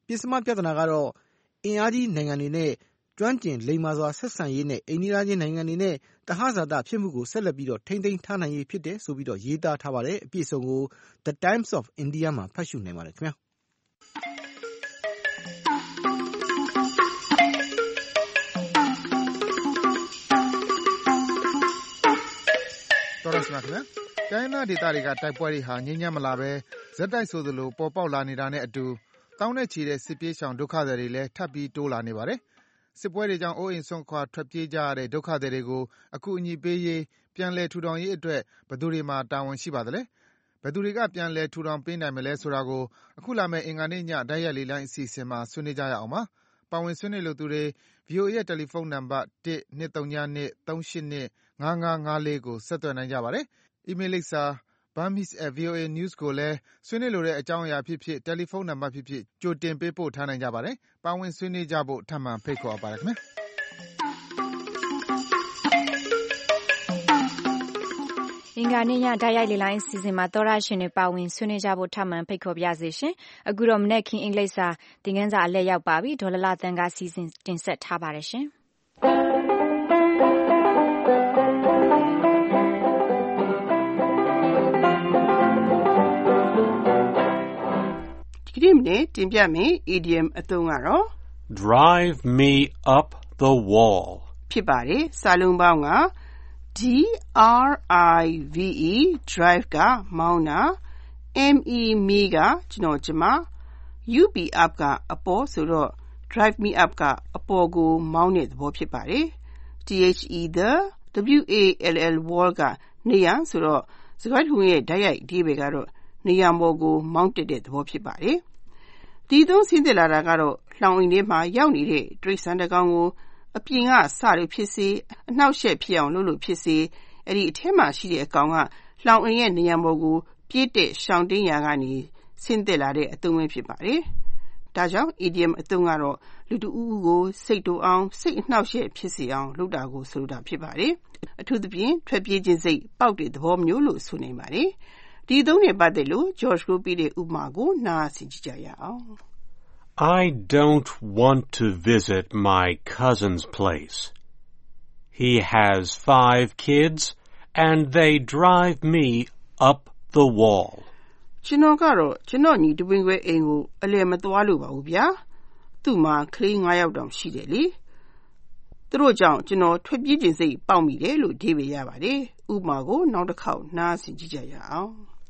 ပဉ္စမပြဿနာကတော့အင်အားကြီးနိုင်ငံတွေနဲ့ကျွမ်းကျင်လိမ္မာစွာဆက်ဆံရေးနဲ့အိမ်နီးချင်းနိုင်ငံတွေနဲ့သဟဇာတဖြစ်မှုကိုဆက်လက်ပြီးတော့ထိန်းသိမ်းထားနိုင်ရေးဖြစ်တယ်ဆိုပြီးတော့ရေးသားထားပါတယ်အပြည့်အစုံကို The Times of India မှာဖတ်ရှုနိုင်ပါတယ်ခင်ဗျာတော်ရရှိပါခင်ဗျာတိုင်းနာဒေသတွေကတိုက်ပွဲတွေဟာငြိမ်းချမ်းမလာပဲဇက်တိုက်ဆိုသလိုပေါ်ပေါက်လာနေတာနဲ့အတူတောင်းနဲ့ချီတဲ့စစ်ပြေးရှောင်ဒုက္ခသည်တွေလည်းထပ်ပြီးတိုးလာနေပါတယ်စစ်ပွဲတွေကြောင့်အိုးအိမ်ဆွန့်ခွာထွက်ပြေးကြရတဲ့ဒုက္ခသည်တွေကိုအခုအညီပေးရေးပြန်လည်ထူထောင်ရေးအတွက်ဘယ်သူတွေမှာတာဝန်ရှိပါသလဲဘယ်သူတွေကပြန်လည်ထူထောင်ပေးနိုင်မလဲဆိုတာကိုအခုလာမယ့်အင်္ဂါနေ့ညဓာတ်ရိုက်လေလိုင်းအစီအစဉ်မှာဆွေးနွေးကြရအောင်ပါပါဝင်ဆွေးနွေးလို့သူတွေ ဗွီအိုအေ ရဲ့တယ်လီဖုန်းနံပါတ်one two three two three eight two five five five fourကိုဆက်သွယ်နိုင်ကြပါတယ်အီးမေးလ်လိပ်စာ burmese at voa news ကိုလည်းဆွေးနွေးလိုတဲ့အကြောင်းအရာဖြစ်ဖြစ်တယ်လီဖုန်းနံပါတ်ဖြစ်ဖြစ်ကြိုတင်ပေးပို့ထားနိုင်ကြပါတယ်ပါဝင်ဆွေးနွေးကြဖို့ထပ်မံဖိတ်ခေါ်ပါတယ်ခင်ဗျာအင်္ဂါနေ့ညဓာတ်ရိုက်လေလိုင်းအစီအစဉ်မှာသောရရှင်တွေပါဝင်ဆွေးနွေးကြဖို့ထပ်မံဖိတ်ခေါ်ပါရစေရှင်အခုတော့မနေ့ခင်အင်္ဂလိပ်စာသင်ခန်းစာအလဲရောက်ပါပြီဒေါ်လာလာတန်ကစီစဉ်တင်ဆက်ထားပါတယ်ရှင်ဒီနေ့မနေ့တင်ပြမယ် idiom အသုံးကတော့ drive me up the wall ဖြစ်ပါတယ်စာလုံးပေါင်းက D R I V E drive ကမောင်းတာ M E me ကကျွန်တော်ကျမ U P up ကအပေါ်ဆိုတော့ drive me up ကအပေါ်ကိုမောင်းတဲ့သဘောဖြစ်ပါတယ် T H E the W A L L wall ကနေရာဆိုတော့စကားထုံးရဲ့ဓာတ်ရိုက်အဓိပ္ပာယ်ကတော့နေရာပေါ်ကိုမောင်းတက်တဲ့သဘောဖြစ်ပါတယ်ဒီသုံးဆင်းသက်လာတာကတော့လှောင်အိမ်ထဲမှာရောက်နေတဲ့တရိတ်ဆန်တကောင်ကိုအပြင်ကစလို့ဖြစ်စေအနှောက်အယှက်ဖြစ်အောင်လုပ်လို့ဖြစ်စေအဲ့ဒီအထက်မှာရှိတဲ့အကောင်ကလှောင်အိမ်ရဲ့နေရာပေါ်ကိုပြည့်တဲ့ရှောင်းတင်းရာကနေဆင်းသက်လာတဲ့အသုံးပဲဖြစ်ပါတယ်ဒါကြောင့် idiom အသုံးကတော့လူတူဦးဦးကိုစိတ်တူအောင်စိတ်အနှောက်အယှက်ဖြစ်စေအောင်လုပ်တာကိုဆိုလိုတာဖြစ်ပါတယ်အထူးသဖြင့်ထွက်ပြေးခြင်းစိတ်ပေါက်တဲ့သဘောမျိုးလို့ဆိုနိုင်ပါတယ်ဒီသုံးနဲ့ပတ်သက်လို့ George ကိုပြတဲ့ဥပမာကိုနားဆင်ကြည့်ကြရအောင် I don't want to visit my cousin's place. He has five kids and they drive me up the wall. ကျွန်တော်ကတော့ကျွန်တော်ညီတပင်ခွဲအိမ်ကိုအလယ်မသွားလို့ပါဘူးဗျာသူ့မှာကလေးfiveယောက်တောင်ရှိတယ်လေသူတို့ကြောင့်ကျွန်တော်ထွက်ပြေးခြင်းစိတ်ပေါက်မိတယ်လို့အဓိပ္ပာယ်ရပါတယ်ဥပမာကိုနောက်တစ်ခေါက်နားဆင်ကြည့်ကြရအောင်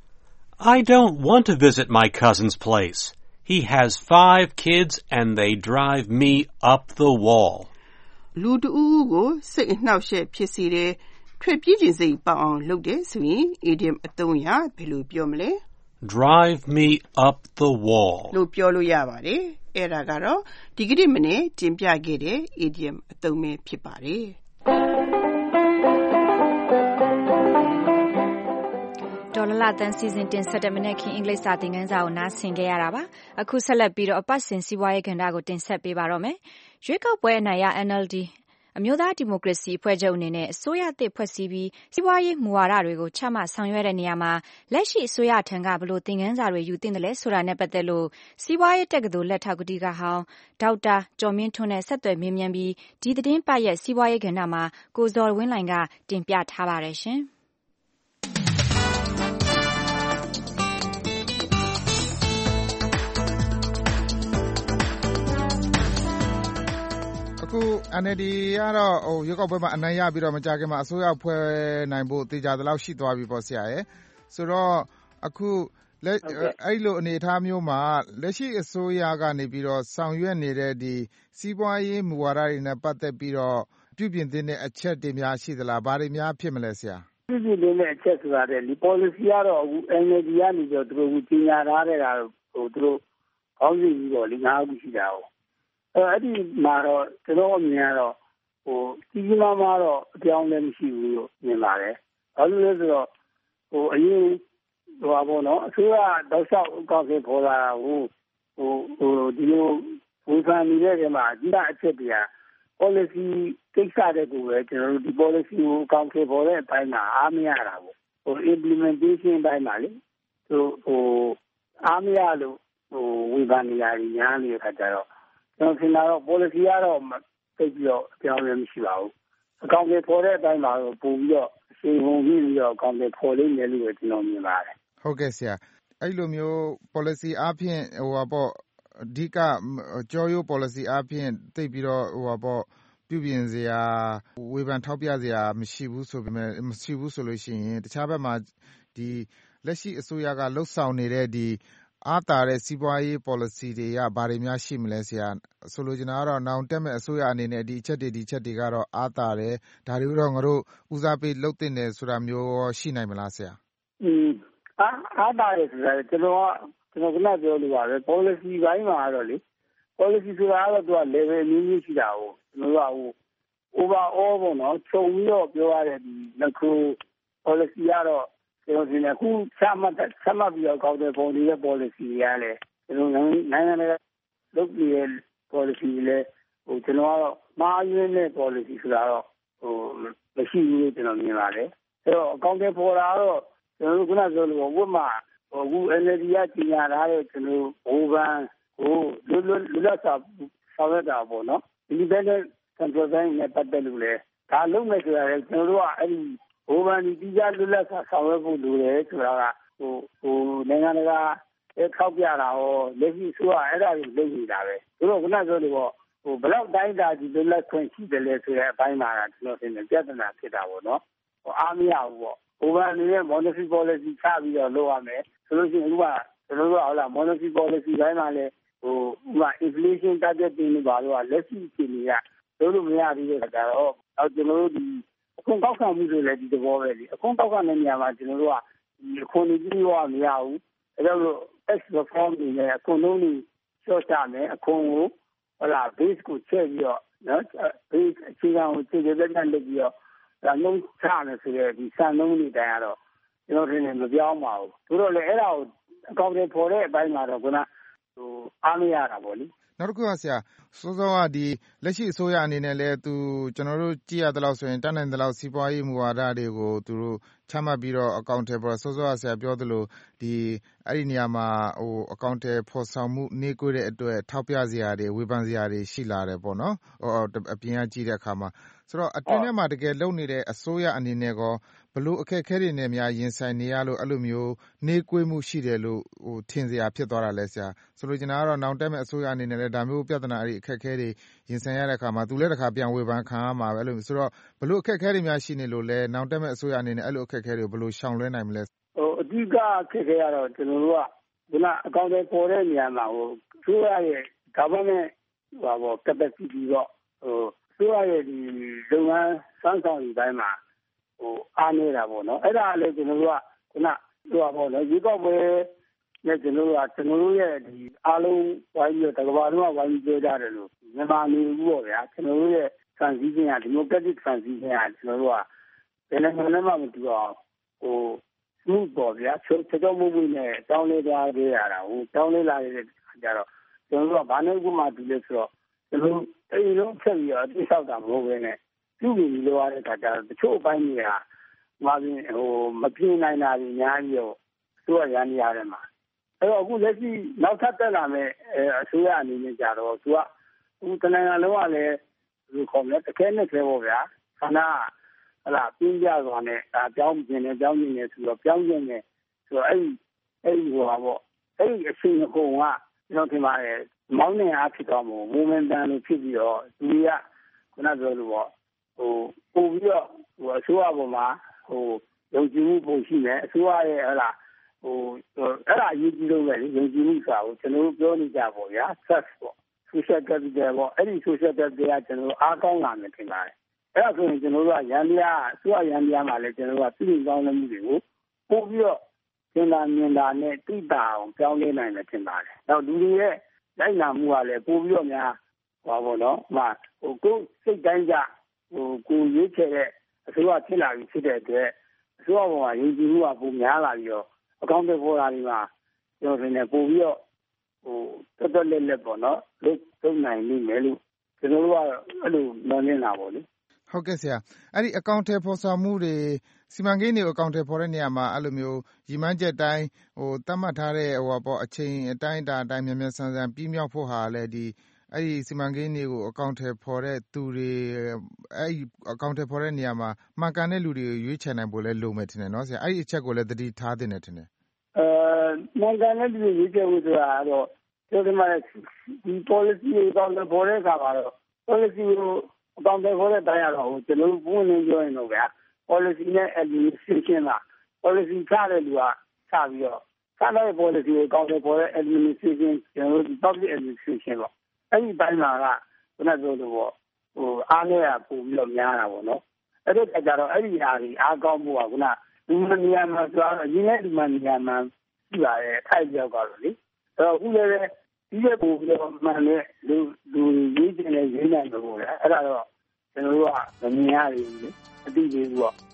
I don't want to visit my cousin's place. He has five kids and they drive me up the wall. လူတူဦးကိုစိတ်အနှောက်အယှက်ဖြစ်စေတယ်ထွက်ပြေးခြင်းစိတ်ပေါက်အောင်လုပ်တယ်ဆိုရင် idiom အသုံးအရဘယ်လိုပြောမလဲ Drive me up the wall လို့ပြောလို့ရပါတယ်အဲ့ဒါကတော့ဒီကနေ့မနေ့တင်ပြခဲ့တဲ့ idiom အသုံးပဲဖြစ်ပါတယ်ဒေါ်လာလာတန်စီစဉ်တင်ဆက်တဲ့မနေ့ခင်အင်္ဂလိပ်စာသင်ခန်းစာကိုနားဆင်ခဲ့ရတာပါအခုဆက်လက်ပြီးတော့အပတ်စဉ်စီးပွားရေးကဏ္ဍကိုတင်ဆက်ပေးပါတော့မယ်ရွေးကောက်ပွဲအနိုင်ရ N L D အမျိုးသားဒီမိုကရေစီအဖွဲ့ချုပ်အနေနဲ့အစိုးရအသစ်ဖွဲ့စည်းပြီးစီးပွားရေးမူဝါဒတွေကိုချမှတ်ဆောင်ရွက်တဲ့နေရာမှာလက်ရှိအစိုးရထံကဘယ်လိုသင်ခန်းစာတွေယူသင့်တယ်လဲဆိုတာနဲ့ပတ်သက်လို့စီးပွားရေးတက္ကသိုလ်လက်ထောက်ကတိကဟောင်းဒေါက်တာကျော်မင်းထွန်းနဲ့ဆက်သွယ်မေးမြန်းပြီးဒီသတင်းပတ်ရဲ့စီးပွားရေးကဏ္ဍမှာကိုဇော်ဝင်းလှိုင်ကတင်ပြထားပါတယ်ရှင်အခု N L D ကတော့ဟိုရွေးကောက်ပွဲမှာအနိုင်ရပြီးတော့မကြခင်မှာအစိုးရဖွဲ့နိုင်ဖို့တေချာသလောက်ရှိသွားပြီပေါ့ဆရာရဲ့ဆိုတော့အခုလက်အဲ့လိုအနေအထားမျိုးမှာလက်ရှိအစိုးရကနေပြီးတော့ဆောင်ရွက်နေတဲ့ဒီစီးပွားရေးမူဝါဒတွေနဲ့ပတ်သက်ပြီးတော့ပြုပြင်သင့်တဲ့အချက်တွေများရှိသလားဘာတွေများဖြစ်မလဲဆရာပြုပြင်သင့်တဲ့အချက်ဆိုတာတဲ့ဒီ policy ကတော့အခု N L D ကနေပြီးတော့သူတို့ကြီးညာထားတဲ့ဟာဟိုသူတို့ခေါင်းစဉ်ကြီးပေါ့လေ၅ခုရှိတာဟုတ်အဲ့ဒီမှာတော့ကျွန်တော်အမြင်ကတော့ဟိုကြီးကြီးမားမားတော့အပြောင်းလဲမရှိဘူးလို့မြင်ပါတယ်။ဘာလို့လဲဆိုတော့ဟိုအရင်ဟိုပါဘောနော်အစိုးရတောက်လျှောက်ကောက်ခဲ့ပေါ်လာတာဟိုဟိုဟိုဒီလိုဝေဖန်နေတဲ့နေရာမှာအကြီးအကျယ်တွေက policy ကိစ္စတဲ့ကိုပဲကျွန်တော်တို့ဒီ policy ကိုကောက်ခဲ့ပေါ်တဲ့အပိုင်းမှာအားမရတာပေါ့ဟို implementation အပိုင်းမှာလေဟိုဟိုအားမရလို့ဟိုဝေဖန်နေရည်ညားနေတဲ့ခါကျတော့ကျွန်တော်ထင်တာတော့ policy ကတော့သိပြီးတော့အပြောင်းလဲမရှိပါဘူးအကောင့်တွေပေါ်တဲ့အတိုင်းမှာတော့ပို့ပြီးတော့အချိန်ကုန်ပြီးတော့အကောင့်တွေပေါ်လိမ့်မယ်လို့ကျွန်တော်မြင်ပါတယ်ဟုတ်ကဲ့ဆရာအဲ့လိုမျိုး policy အားဖြင့်ဟိုပါပေါ့အဓိကကြောရိုး policy အားဖြင့်သိပြီးတော့ဟိုပါပေါ့ပြုပြင်စရာဝေဖန်ထောက်ပြစရာမရှိဘူးဆိုပေမဲ့မရှိဘူးဆိုလို့ရှိရင်တခြားဘက်မှာဒီလက်ရှိအစိုးရကလှုပ်ဆောင်နေတဲ့ဒီအားတာတဲ့စီးပွားရေး policy တွေကဘာတွေများရှိမလဲဆရာဆိုလိုချင်တာကတော့နောင်တက်မဲ့အစိုးရအနေနဲ့ဒီအချက်တွေဒီအချက်တွေကတော့အားတာတယ်ဒါတွေတော့ငါတို့ဦးစားပေးလှုပ်တင်တယ်ဆိုတာမျိုးရှိနိုင်မလားဆရာอืมအားအားတာတယ်ဆိုတာကျွန်တော်ကကျွန်တော်ကလည်းပြောလို့ပါပဲ policy ဘိုင်းမှာတော့လေ policy ဆိုတာကတော့သူက level မျိုးမျိုးရှိတာကိုကျွန်တော်ကဟို overall ပေါ့နော်ခြုံပြီးတော့ပြောရတဲ့ဒီ macro policy ကတော့ကျွန်တော်ဒီနေ့ခုဆက်မှတ်ဆက်မှတ်ပြီးတော့ကောက်တဲ့ပုံတွေရဲ့ policy ရလဲကျွန်တော်နိုင်ငံရဲ့လုပ်ပြီးရဲ့ policy လဲဟိုကျွန်တော်ကတော့မှားယွင်းတဲ့ policy ဆိုတာတော့ဟိုမရှိဘူးလို့ကျွန်တော်မြင်ပါတယ်အဲ့တော့အကောင့်တွေပေါ်လာတော့ကျွန်တော်တို့ခုနပြောလို့ဝတ်မှာဟိုအခု N L D ကကြီးညာထားတဲ့ကျွန်တော်ဟိုဘန်ဟိုလွတ်လွတ်လွတ်လပ်စွာဆောင်ရွက်တာပေါ့နော် independent control bank နဲ့ပတ်သက်လို့လဲဒါလုံးမဲ့ဆိုရတယ်ကျွန်တော်တို့ကအဲ့ဒီဟိုဘန်ဒီကြီးကြလွတ်လပ်စွာဆောင်ရွက်ဖို့လိုတယ်ဆိုတာကဟိုဟိုနိုင်ငံတကာအဲထောက်ပြတာဟောလက်ရှိဆိုရအဲ့ဒါကိုလုပ်နေတာပဲတို့တော့ခုနပြောလို့ပေါ့ဟိုဘလောက်တိုင်းတာကြီးလွတ်လပ်ခွင့်ရှိတယ်လဲဆိုတဲ့အပိုင်းမှာကျွန်တော်ထင်တယ်ပြဿနာဖြစ်တာပေါ့နော်ဟိုအားမရဘူးပေါ့ဟိုဘန်အနေနဲ့ monetary policy ချပြီးတော့လုပ်ရမယ်ဆိုလို့ရှိရင်ဥပမာကျွန်တော်တို့ကဟုတ်လား monetary policy တိုင်းမှာလဲဟိုဥပမာ inflation target တင်လို့ပါတော့လက်ရှိအခြေအနေကတို့လို့မရသေးတဲ့အခါကျတော့အော်ကျွန်တော်တို့ဒီအခုကောက်ခံမှုဆိုလည်းဒီသဘောပဲလေအခုကောက်ခံတဲ့နေရာမှာကျွန်တော်တို့ကဒီအခုနေကြည့်ရောမရဘူးအဲဒါလို့ tax reform တွေနဲ့အခုလုံးကြီးလျှော့ချမယ်အခုကိုဟုတ်လား base ကိုချက်ပြီးတော့နော် base အခြေခံကိုခြေလက်နဲ့လုပ်ပြီးတော့ဒါလုံးချမယ်ဆိုတဲ့ဒီစံနှုန်းတွေတိုင်းကတော့ကျွန်တော်ထင်တယ်မပြောင်းပါဘူးတို့တော့လေအဲ့ဒါကိုအကောင့်တွေပေါ်တဲ့အပိုင်းမှာတော့ခုနဟိုအားမရတာပေါ့လေနောက်တစ်ခုကဆရာစောစောကဒီလက်ရှိအစိုးရအနေနဲ့လဲသူကျွန်တော်တို့ကြည့်ရတဲ့လောက်ဆိုရင်တန်းနိုင်တဲ့လောက်စီးပွားရေးမူဝါဒတွေကိုသူတို့ချမှတ်ပြီးတော့အကောင့်တွေပေါ်စောစောကဆရာပြောသလိုဒီအဲ့ဒီနေရာမှာဟိုအကောင့်တွေပေါ်ဆောင်မှုနေကိုတဲ့အတွက်ထောက်ပြစရာတွေဝေဖန်စရာတွေရှိလာတယ်ပေါ့နော်ဟိုအပြင်ကကြည့်တဲ့အခါမှာဆိုတော့အတွင်းထဲမှာတကယ်လုံနေတဲ့အစိုးရအနေနဲ့ကောဘလို့အခက်အခဲတွေနဲ့များရင်ဆိုင်နေရလို့အဲ့လိုမျိုးနေကွေးမှုရှိတယ်လို့ဟိုထင်စရာဖြစ်သွားတာလဲဆရာဆိုလိုချင်တာကတော့နောင်တက်မဲ့အစိုးရအနေနဲ့လည်းဒါမျိုးပြဿနာအဲ့ဒီအခက်အခဲတွေရင်ဆိုင်ရတဲ့အခါမှာသူလည်းတစ်ခါပြန်ဝေဖန်ခံရမှာပဲအဲ့လိုဆိုတော့ဘလို့အခက်အခဲတွေများရှိနေလို့လဲနောင်တက်မဲ့အစိုးရအနေနဲ့အဲ့လိုအခက်အခဲတွေကိုဘလို့ရှောင်လွှဲနိုင်မလဲဟိုအဓိကအခက်အခဲကတော့ကျွန်တော်တို့ကခုနအကောင့်တွေပေါ်တဲ့နေရာမှာဟိုဆိုရရဲ့ government ဟိုပေါ့ capacity တော့ဟိုဆိုရရဲ့ဒီလုပ်ငန်းစမ်းဆောင်ရေးတိုင်းမှာဟိုအားနေတာပေါ့နော်အဲ့ဒါလည်းကျွန်တော်တို့ကခုနဟိုပေါ့နော်ရေကောက်ပွဲနဲ့ကျွန်တော်တို့ကကျွန်တော်တို့ရဲ့ဒီအားလုံးဝိုင်းပြီးတော့တကဘာလုံးကဝိုင်းပြီးပြောကြတယ်လို့မြန်မာနေဘူးပေါ့ဗျာကျွန်တော်တို့ရဲ့ transition က democratic transition ကကျွန်တော်တို့ကဘယ်နိုင်ငံမှမတူအောင်ဟိုမှုပေါ့ဗျာချိုးချိုးမှုမှုနဲ့တောင်းလဲသွားကြရတာဟိုတောင်းလဲလာတဲ့အခါကျတော့ကျွန်တော်တို့ကဘာနဲ့ဥပမာတူလဲဆိုတော့ကျွန်တော်အဲ့ဒီလုံးချက်ပြီးတော့တိဆောက်တာမဟုတ်ဘဲနဲ့ပြုပြီးလိုရတဲ့အခါကျတော့တချို့အပိုင်းတွေကမှာပြီးဟိုမပြင်းနိုင်တာတွေအများကြီးရောသူကရန်နေရတယ်မှာအဲ့တော့အခုလက်ရှိနောက်ထပ်တက်လာမဲ့အစိုးရအနေနဲ့ကြတော့သူကအခုတနင်္လာလုံးကလည်းဒီခေါ်မယ်တကယ်နဲ့ပဲပေါ့ဗျာခဏဟလာပြင်းကြသွားနဲ့ဒါပြောင်းခြင်းနဲ့ပြောင်းခြင်းနဲ့ဆိုတော့ပြောင်းခြင်းနဲ့ဆိုတော့အဲ့အဲ့ဟိုပါပေါ့အဲ့အချိန်ကကျွန်တော်ထင်ပါတယ်မောင်းနေအားဖြစ်တော့မို့ momentum လို့ဖြစ်ပြီးတော့သူကခုနပြောလို့ပေါ့ဟိုပို့ပြီးတော့ဟိုအစိုးရပေါ်မှာဟိုယုံကြည်မှုပိုရှိမယ်အစိုးရရဲ့ဟလာဟိုအဲ့ဒါအရေးကြီးဆုံးပဲလေယုံကြည်မှုဆိုတာကိုကျွန်တော်တို့ပြောနေကြပေါ့ဗျာ trust ပေါ့ social capital ပေါ့အဲ့ဒီ social capital ကကျွန်တော်တို့အားကောင်းလာမယ်ထင်ပါတယ်အဲ့ဒါဆိုရင်ကျွန်တော်တို့ကရန်တရားအစိုးရရန်တရားမှာလည်းကျွန်တော်တို့ကပြည်ကောင်းမှုတွေကိုပို့ပြီးတော့သင်္သာမြင်တာနဲ့တိတာအောင်ပြောင်းလဲနိုင်မယ်ထင်ပါတယ်နောက်လူတွေရဲ့လိုက်နာမှုကလည်းပို့ပြီးတော့များဟောပေါ့နော်ဟိုဟိုကိုယ်စိတ်တိုင်းကြဟိုကိုရွေးချယ်တဲ့အစိုးရဖြစ်လာပြီဖြစ်တဲ့အတွက်အစိုးရပေါ်မှာယုံကြည်မှုကပုံများလာပြီးတော့အကောင့်တွေပေါ်လာပြီးမှကျွန်တော်ထင်တယ်ပို့ပြီးတော့ဟိုတော်တော်လေးလေးပေါ့နော်လုပ်လုပ်နိုင်လိမ့်မယ်လို့ကျွန်တော်တို့ကအဲ့လိုမျှော်လင့်တာပေါ့လေဟုတ်ကဲ့ဆရာအဲ့ဒီအကောင့်ထဲပေါ်ဆောင်မှုတွေစီမံကိန်းတွေကိုအကောင်အထည်ဖော်တဲ့နေရာမှာအဲ့လိုမျိုးရည်မှန်းချက်တိုင်းဟိုသတ်မှတ်ထားတဲ့ဟိုပေါ့အချိန်အတိုင်းအတာအတိုင်းမြန်မြန်ဆန်ဆန်ပြီးမြောက်ဖို့ဟာလည်းဒီအဲ့ဒီစီမံကိန်းတွေကိုအကောင်အထည်ဖော်တဲ့သူတွေအဲ့ဒီအကောင်အထည်ဖော်တဲ့နေရာမှာမှန်ကန်တဲ့လူတွေကိုရွေးချယ်နိုင်ဖို့လည်းလိုမယ်ထင်တယ်နော်ဆရာအဲ့ဒီအချက်ကိုလည်းသတိထားသင့်တယ်ထင်တယ်အဲမှန်ကန်တဲ့လူတွေရွေးချယ်ဖို့ဆိုတာတော့ပြောတယ်မှာဒီ policy ကိုတော့ပေါ်တဲ့အခါမှာတော့ policy ကိုအကောင်အထည်ဖော်တဲ့တိုင်းရတော့ကျွန်တော်ဘုန်းနေပြောရင်တော့ဗျာ policy နဲ့ administration က policy ချတဲ့လူကချပြီးတော့စတဲ့ policy ကိုအကောင်အထည်ဖော်တဲ့ administration ကျွန်တော်တို့ public administration ပေါ့အဲ့ဒီတိုင်းမှာကခုနပြောလို့ပေါ့ဟိုအားနဲ့ပို့ပြီးတော့များတာပေါ့နော်အဲ့ဒီကြတော့အဲ့ဒီဟာကြီးအားကောင်းဖို့ကခုနလူမနေရာမှာဆိုတော့ရင်းနဲ့ဒီမနေရာမှာရှိပါတယ်ထိုက်ပြောက်ကတော့လေအဲ့တော့ခုလည်းဒီရဲ့ပို့ပြီးတော့မှန်တဲ့လူလူရေးတင်နေရင်းနိုင်လို့လေအဲ့ဒါတော့ကျွန်တော်တို့ကမမြင်ရဘူးလေအတိသေးဘူးပေါ့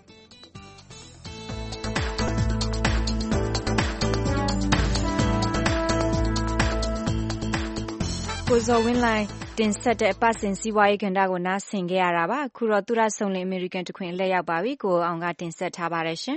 ကိုဇော်ဝင်းလိုင်းတင်ဆက်တဲ့အပတ်စဉ်စီးပွားရေးကဏ္ဍကိုနားဆင်ခဲ့ရတာပါအခုတော့သူရဆုံလင်အမေရိကန်တခွင်အလဲရောက်ပါပြီကိုအောင်ကတင်ဆက်ထားပါတယ်ရှင်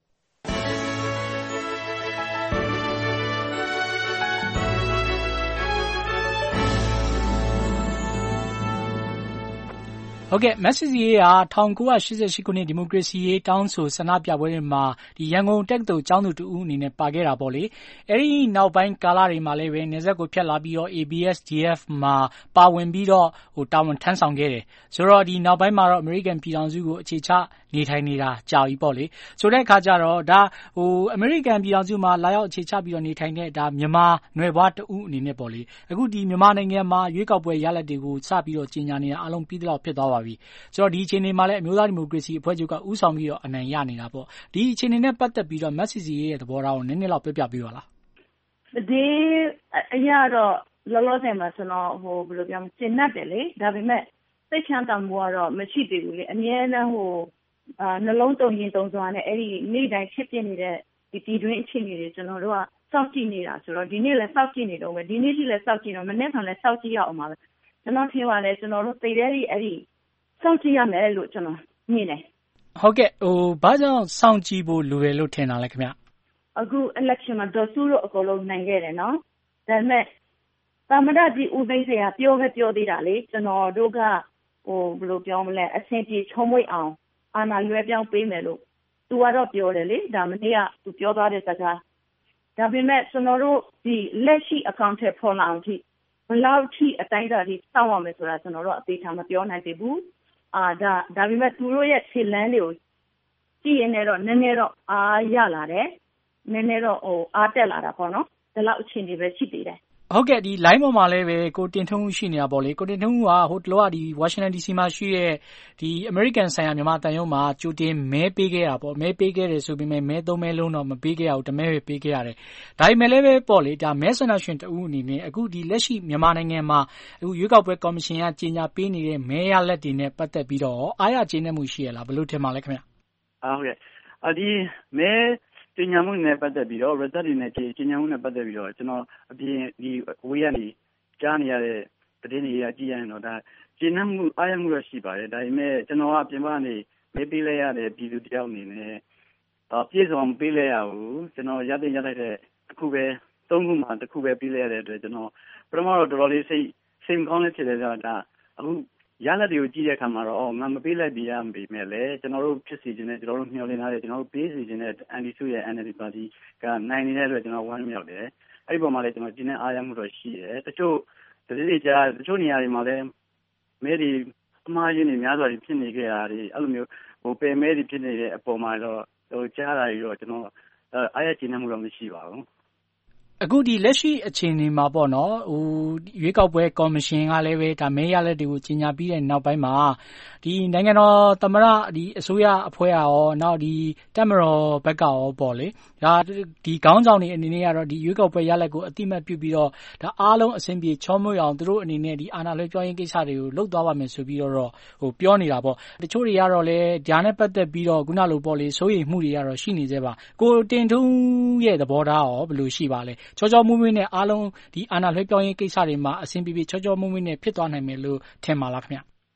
ဟုတ်ကဲ့မက်ဆီစီရေးဟာ၁၉၈၈ခုနှစ်ဒီမိုကရေစီရေးတောင်းဆိုဆန္ဒပြပွဲတွေမှာဒီရန်ကုန်တက္ကသိုလ်ကျောင်းသူတူဦးအနေနဲ့ပါခဲ့တာပေါ့လေအဲ့ဒီနောက်ပိုင်းကာလတွေမှာလည်းပဲနေဆက်ကိုဖျက်လာပြီးတော့ A B S D F မှာပါဝင်ပြီးတော့ဟိုတာဝန်ထမ်းဆောင်ခဲ့တယ်ဆိုတော့ဒီနောက်ပိုင်းမှာတော့ American ပြည်ထောင်စုကိုအခြေချနေထိုင်နေတာကြာပြီပေါ့လေဆိုတဲ့အခါကျတော့ဒါဟို American ပြည်ထောင်စုမှာလာရောက်အခြေချပြီးတော့နေထိုင်တဲ့ဒါမြန်မာနွယ်ဘွားတူဦးအနေနဲ့ပေါ့လေအခုဒီမြန်မာနိုင်ငံမှာရွေးကောက်ပွဲရလဒ်တွေကိုစပြီးတော့ကြီးညာနေတာအလုံးပြီးသလောက်ဖြစ်သွားပါပြီဆိုတော့ဒီအခြေအနေမှာလည်းအမျိုးသားဒီမိုကရေစီအဖွဲ့ချုပ်ကဥဆောင်ပြီးတော့အနိုင်ရနေတာပေါ့ဒီအခြေအနေနဲ့ပတ်သက်ပြီးတော့မက်ဆီစီရဲ့သဘောထားကိုနည်းနည်းလောက်ပြောပြပေးပါလားဒီအရာတော့လောလောဆယ်မှာကျွန်တော်ဟိုဘယ်လိုပြောမလဲရှင်းတတ်တယ်လေဒါပေမဲ့စိတ်ချမ်းသာမှုကတော့မရှိသေးဘူးလေအများနဲ့ဟိုအာနှလုံးတုံရင်တုံစွာနဲ့အဲ့ဒီနေ့တိုင်းဖြစ်ပြနေတဲ့ဒီပြည်တွင်းအခြေအနေတွေကျွန်တော်တို့ကစောင့်ကြည့်နေတာဆိုတော့ဒီနေ့လည်းစောင့်ကြည့်နေတော့ပဲဒီနေ့ကြီးလည်းစောင့်ကြည့်တော့မနေ့ကလည်းစောင့်ကြည့်ရအောင်ပါပဲကျွန်တော်ထင်ပါတယ်ကျွန်တော်တို့သိတဲ့အဲ့ဒီစောင့်ကြည့်ရမယ်လို့ကျွန်တော်မြင်တယ်ဟုတ်ကဲ့ဟိုဘာကြောင့်စောင့်ကြည့်ဖို့လိုတယ်လို့ထင်တာလဲခင်ဗျအခု election မှာဒေါ်စုတို့အကုန်လုံးနိုင်ခဲ့တယ်နော်ဒါပေမဲ့သမ္မတကြီးဦးသိန်းစိန်ကပြောခဲ့ပြောသေးတာလေကျွန်တော်တို့ကဟိုဘယ်လိုပြောမလဲအဆင်ပြေချုံးမွေ့အောင်အာဏာလွှဲပြောင်းပေးမယ်လို့သူကတော့ပြောတယ်လေဒါမနေ့ကသူပြောသွားတဲ့စကားဒါပေမဲ့ကျွန်တော်တို့ဒီလက်ရှိ account ထဲပေါ်လာအောင်ထိဘယ်လောက်ထိအတိုင်းအတာထိစောင့်ရမယ်ဆိုတာကျွန်တော်တို့အသေးထားမပြောနိုင်သေးဘူးအာဒါဒါပေမဲ့သူတို့ရဲ့ခြေလမ်းတွေကိုကြည့်ရင်တော့နည်းနည်းတော့အားရလာတယ်နည်းနည်းတော့ဟိုအားတက်လာတာပေါ့နော်ဒီလောက်အခြေအနေပဲရှိသေးတယ်ဟုတ်ကဲ့ဒီ line ပေါ်မှာလည်းပဲကိုတင်ထုံးရှိနေတာပေါ့လေကိုတင်ထုံးကဟိုတလောကဒီ Washington D C မှာရှိတဲ့ဒီ American ဆိုင်ရာမြန်မာတန်ရုံးမှာကြိုတင်မဲပေးခဲ့တာပေါ့မဲပေးခဲ့တယ်ဆိုပေမဲ့မဲသုံးမဲလုံးတော့မပေးခဲ့ရဘူးတမဲပဲပေးခဲ့ရတယ်ဒါပေမဲ့လည်းပဲပေါ့လေဒါမဲဆန္ဒရှင်တဦးအနေနဲ့အခုဒီလက်ရှိမြန်မာနိုင်ငံမှာအခုရွေးကောက်ပွဲကော်မရှင်ကကြေညာပေးနေတဲ့မဲရလက်တွေနဲ့ပတ်သက်ပြီးတော့အားရကျေနပ်မှုရှိရလားဘယ်လိုထင်ပါလဲခင်ဗျဟုတ်ကဲ့အဒီမဲကျညာမှုနဲ့ပတ်သက်ပြီးတော့ result တွေနဲ့ကျညာမှုနဲ့ပတ်သက်ပြီးတော့ကျွန်တော်အပြင်ဒီဝေးရနေကြားနေရတဲ့သတင်းတွေကကြည့်ရရင်တော့ဒါကျညာမှုအားရမှုတော့ရှိပါတယ်ဒါပေမဲ့ကျွန်တော်ကပြင်ပကနေမေးပေးလိုက်ရတဲ့ပြည်သူတယောက်အနေနဲ့အပြည့်စုံမပေးလိုက်ရဘူးကျွန်တော်ရတဲ့ရလိုက်တဲ့အခုပဲသုံးခုမှတစ်ခုပဲပေးလိုက်ရတဲ့အတွက်ကျွန်တော်ပထမတော့တော်တော်လေးစိတ်စိတ်ကောင်းလေးဖြစ်တယ်ဆိုတော့ဒါအခုရလက်တွေကိုကြည့်တဲ့အခါမှာတော့အော်ငါမပေးလိုက်ပြရမပေးမဲ့လေကျွန်တော်တို့ဖြစ်စီခြင်းနဲ့ကျွန်တော်တို့မျှော်လင့်ထားတဲ့ကျွန်တော်တို့ပေးစီခြင်းနဲ့အန်ဒီစုရဲ့ N L D ပါတီကနိုင်နေတဲ့အတွက်ကျွန်တော်ဝမ်းမြောက်တယ်အဲ့ဒီပုံမှာလည်းကျွန်တော်ကျင်းနေအားရမှုတော့ရှိတယ်တချို့တတိယကြားတချို့နေရာတွေမှာလည်းမဲဒီအမှားရင်းတွေများစွာဖြစ်နေကြတာတွေအဲ့လိုမျိုးဟိုပယ်မဲတွေဖြစ်နေတဲ့အပေါ်မှာတော့ဟိုကြားတာတွေတော့ကျွန်တော်အားရကျင်းနေမှုတော့မရှိပါဘူးအခုဒီလက်ရှိအခြေအနေမှာပေါ့နော်ဟိုရွေးကောက်ပွဲကော်မရှင်ကလည်းပဲဒါမဲရလက်တွေကိုကြီးညာပြီးတဲ့နောက်ပိုင်းမှာဒီနိုင်ငံတော်သမ္မတဒီအစိုးရအဖွဲ့ရောနောက်ဒီတပ်မတော်ဘက်ကရောပေါ့လေဒါဒီခေါင်းဆောင်တွေအနေနဲ့ကတော့ဒီရွေးကောက်ပွဲရလက်ကိုအတိမတ်ပြုပြီးတော့ဒါအားလုံးအဆင်ပြေချောမွေ့အောင်သူတို့အနေနဲ့ဒီအာဏာလွှဲပြောင်းရေးကိစ္စတွေကိုလုပ်သွားပါမယ်ဆိုပြီးတော့ဟိုပြောနေတာပေါ့တချို့တွေကတော့လည်းဒါနဲ့ပတ်သက်ပြီးတော့ခုနလိုပေါ့လေစိုးရိမ်မှုတွေကတော့ရှိနေသေးပါကိုတင်ထုံးရဲ့သဘောထားရောဘယ်လိုရှိပါလဲချောချောမွေ့မွေ့နဲ့အားလုံးဒီအာဏာလွှဲပြောင်းရေးကိစ္စတွေမှာအဆင်ပြေပြေချောချောမွေ့မွေ့နဲ့ဖြစ်သွားနိုင်မယ်လို့ထင်ပါလားခင်ဗျ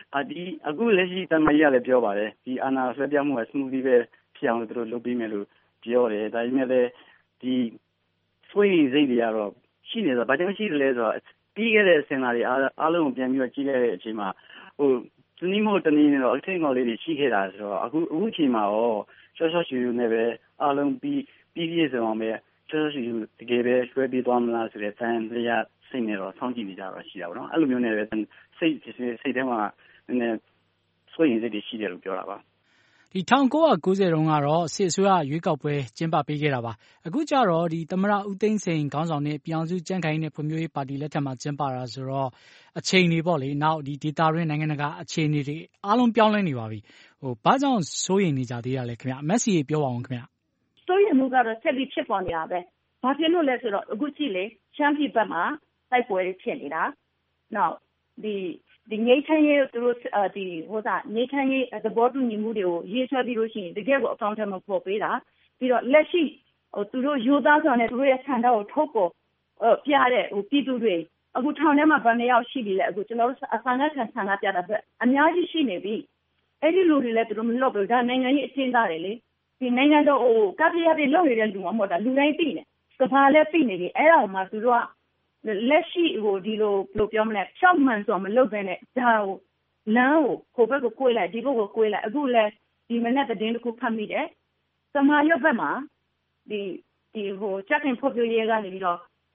အာဒီအခုလက်ရှိတမန်ကြီးကလည်းပြောပါတယ်ဒီအာဏာဆွဲပြောင်းမှုက smoothly ပဲဖြစ်အောင်လို့သူတို့လုပ်ပေးမယ်လို့ပြောတယ်ဒါပေမဲ့လည်းဒီဆွေးစိတ်တွေကတော့ရှိနေတော့ဘာကြောင့်ရှိတယ်လဲဆိုတော့ပြီးခဲ့တဲ့စင်တာတွေအားလုံးကိုပြန်ပြီးတော့ကြည့်လိုက်တဲ့အချိန်မှာဟိုသူနည်းမဟုတ်တနည်းနဲ့တော့အထိတ်အမောက်လေးတွေရှိခဲ့တာဆိုတော့အခုအခုအချိန်မှာရောရှော့ရှော့ရှူရှူနဲ့ပဲအားလုံးပြီးပြီးပြည့်စုံအောင်ပဲရှော့ရှော့ရှူရှူတကယ်ပဲဆွဲပြီးသွားမလားဆိုတဲ့တန်လျာစိတ်နဲ့တော့စောင့်ကြည့်နေကြတော့ရှိတာပေါ့နော်အဲ့လိုမျိုးနဲ့ပဲစိတ်စိတ်ထဲမှာနည်းနည်းဆွေးရင်စိတ်တွေရှိတယ်လို့ပြောတာပါဒီ၁၉၉၀တုန်းကတော့စစ်အစိုးရရွေးကောက်ပွဲကျင်းပပေးခဲ့တာပါအခုကျတော့ဒီသမ္မတဦးသိန်းစိန်ခေါင်းဆောင်တဲ့ပြည်အောင်စုကြံ့ခိုင်နဲ့ဖွံ့ဖြိုးရေးပါတီလက်ထက်မှာကျင်းပတာဆိုတော့အချိန်တွေပေါ့လေနောက်ဒီဒေတာရင်းနိုင်ငံတကာအခြေအနေတွေအားလုံးပြောင်းလဲနေပါပြီဟိုဘာကြောင့်စိုးရိမ်နေကြသေးတာလဲခင်ဗျမက်ဆီပြောပါအောင်ခင်ဗျစိုးရိမ်မှုကတော့ဆက်ပြီးဖြစ်ပေါ်နေတာပဲဘာဖြစ်လို့လဲဆိုတော့အခုကြည့်လေချမ်းပြည်ဘက်မှာတိုက်ပွဲတွေဖြစ်နေတာနောက်ဒီဒီငိမ့်ချမ်းရေးသူတို့ဒီဟိုစားငိမ့်ချမ်းရေးသဘောတူညီမှုတွေကိုရေးဆွဲပြီးလို့ရှိရင်တကယ်ကိုအကောင့်ထဲမှာပေါ်ပေးတာပြီးတော့လက်ရှိဟိုသူတို့ယူသားဆောင်နဲ့သူတို့ရဲ့ဆန္ဒကိုထုတ်ပေါ်ပြတဲ့ဟိုပြည်သူတွေအခုထောင်ထဲမှာဗန်နေရောက်ရှိနေလေအခုကျွန်တော်တို့အဆန္ဒခံဆန္ဒပြတာပဲအများကြီးရှိနေပြီအဲ့ဒီလူတွေလည်းသူတို့မလွတ်ဘူးဒါနိုင်ငံရေးအကျဉ်းသားတွေလေဒီနိုင်ငံတော့ဟိုကပ်ပြရပြီးလုပ်နေတဲ့လူမှမဟုတ်တာလူတိုင်းသိနေကဘာလဲသိနေပြီအဲ့ဒါမှသူတို့ကလက်ရှိဟိုဒီလိုဘယ်လိုပြောမလဲရှောက်မှန်ဆိုမလုပ်ဘဲနဲ့ဒါဟိုလမ်းကိုဟိုဘက်ကိုကိုယ်လိုက်ဒီဘက်ကိုကိုယ်လိုက်အခုလဲဒီမနေ့သတင်းတစ်ခုဖတ်မိတယ်သမားရုပ်ဘက်မှာဒီဒီဟိုချက်ခင်ဖို့ပြရေးကနေပြီးတော့ဒီ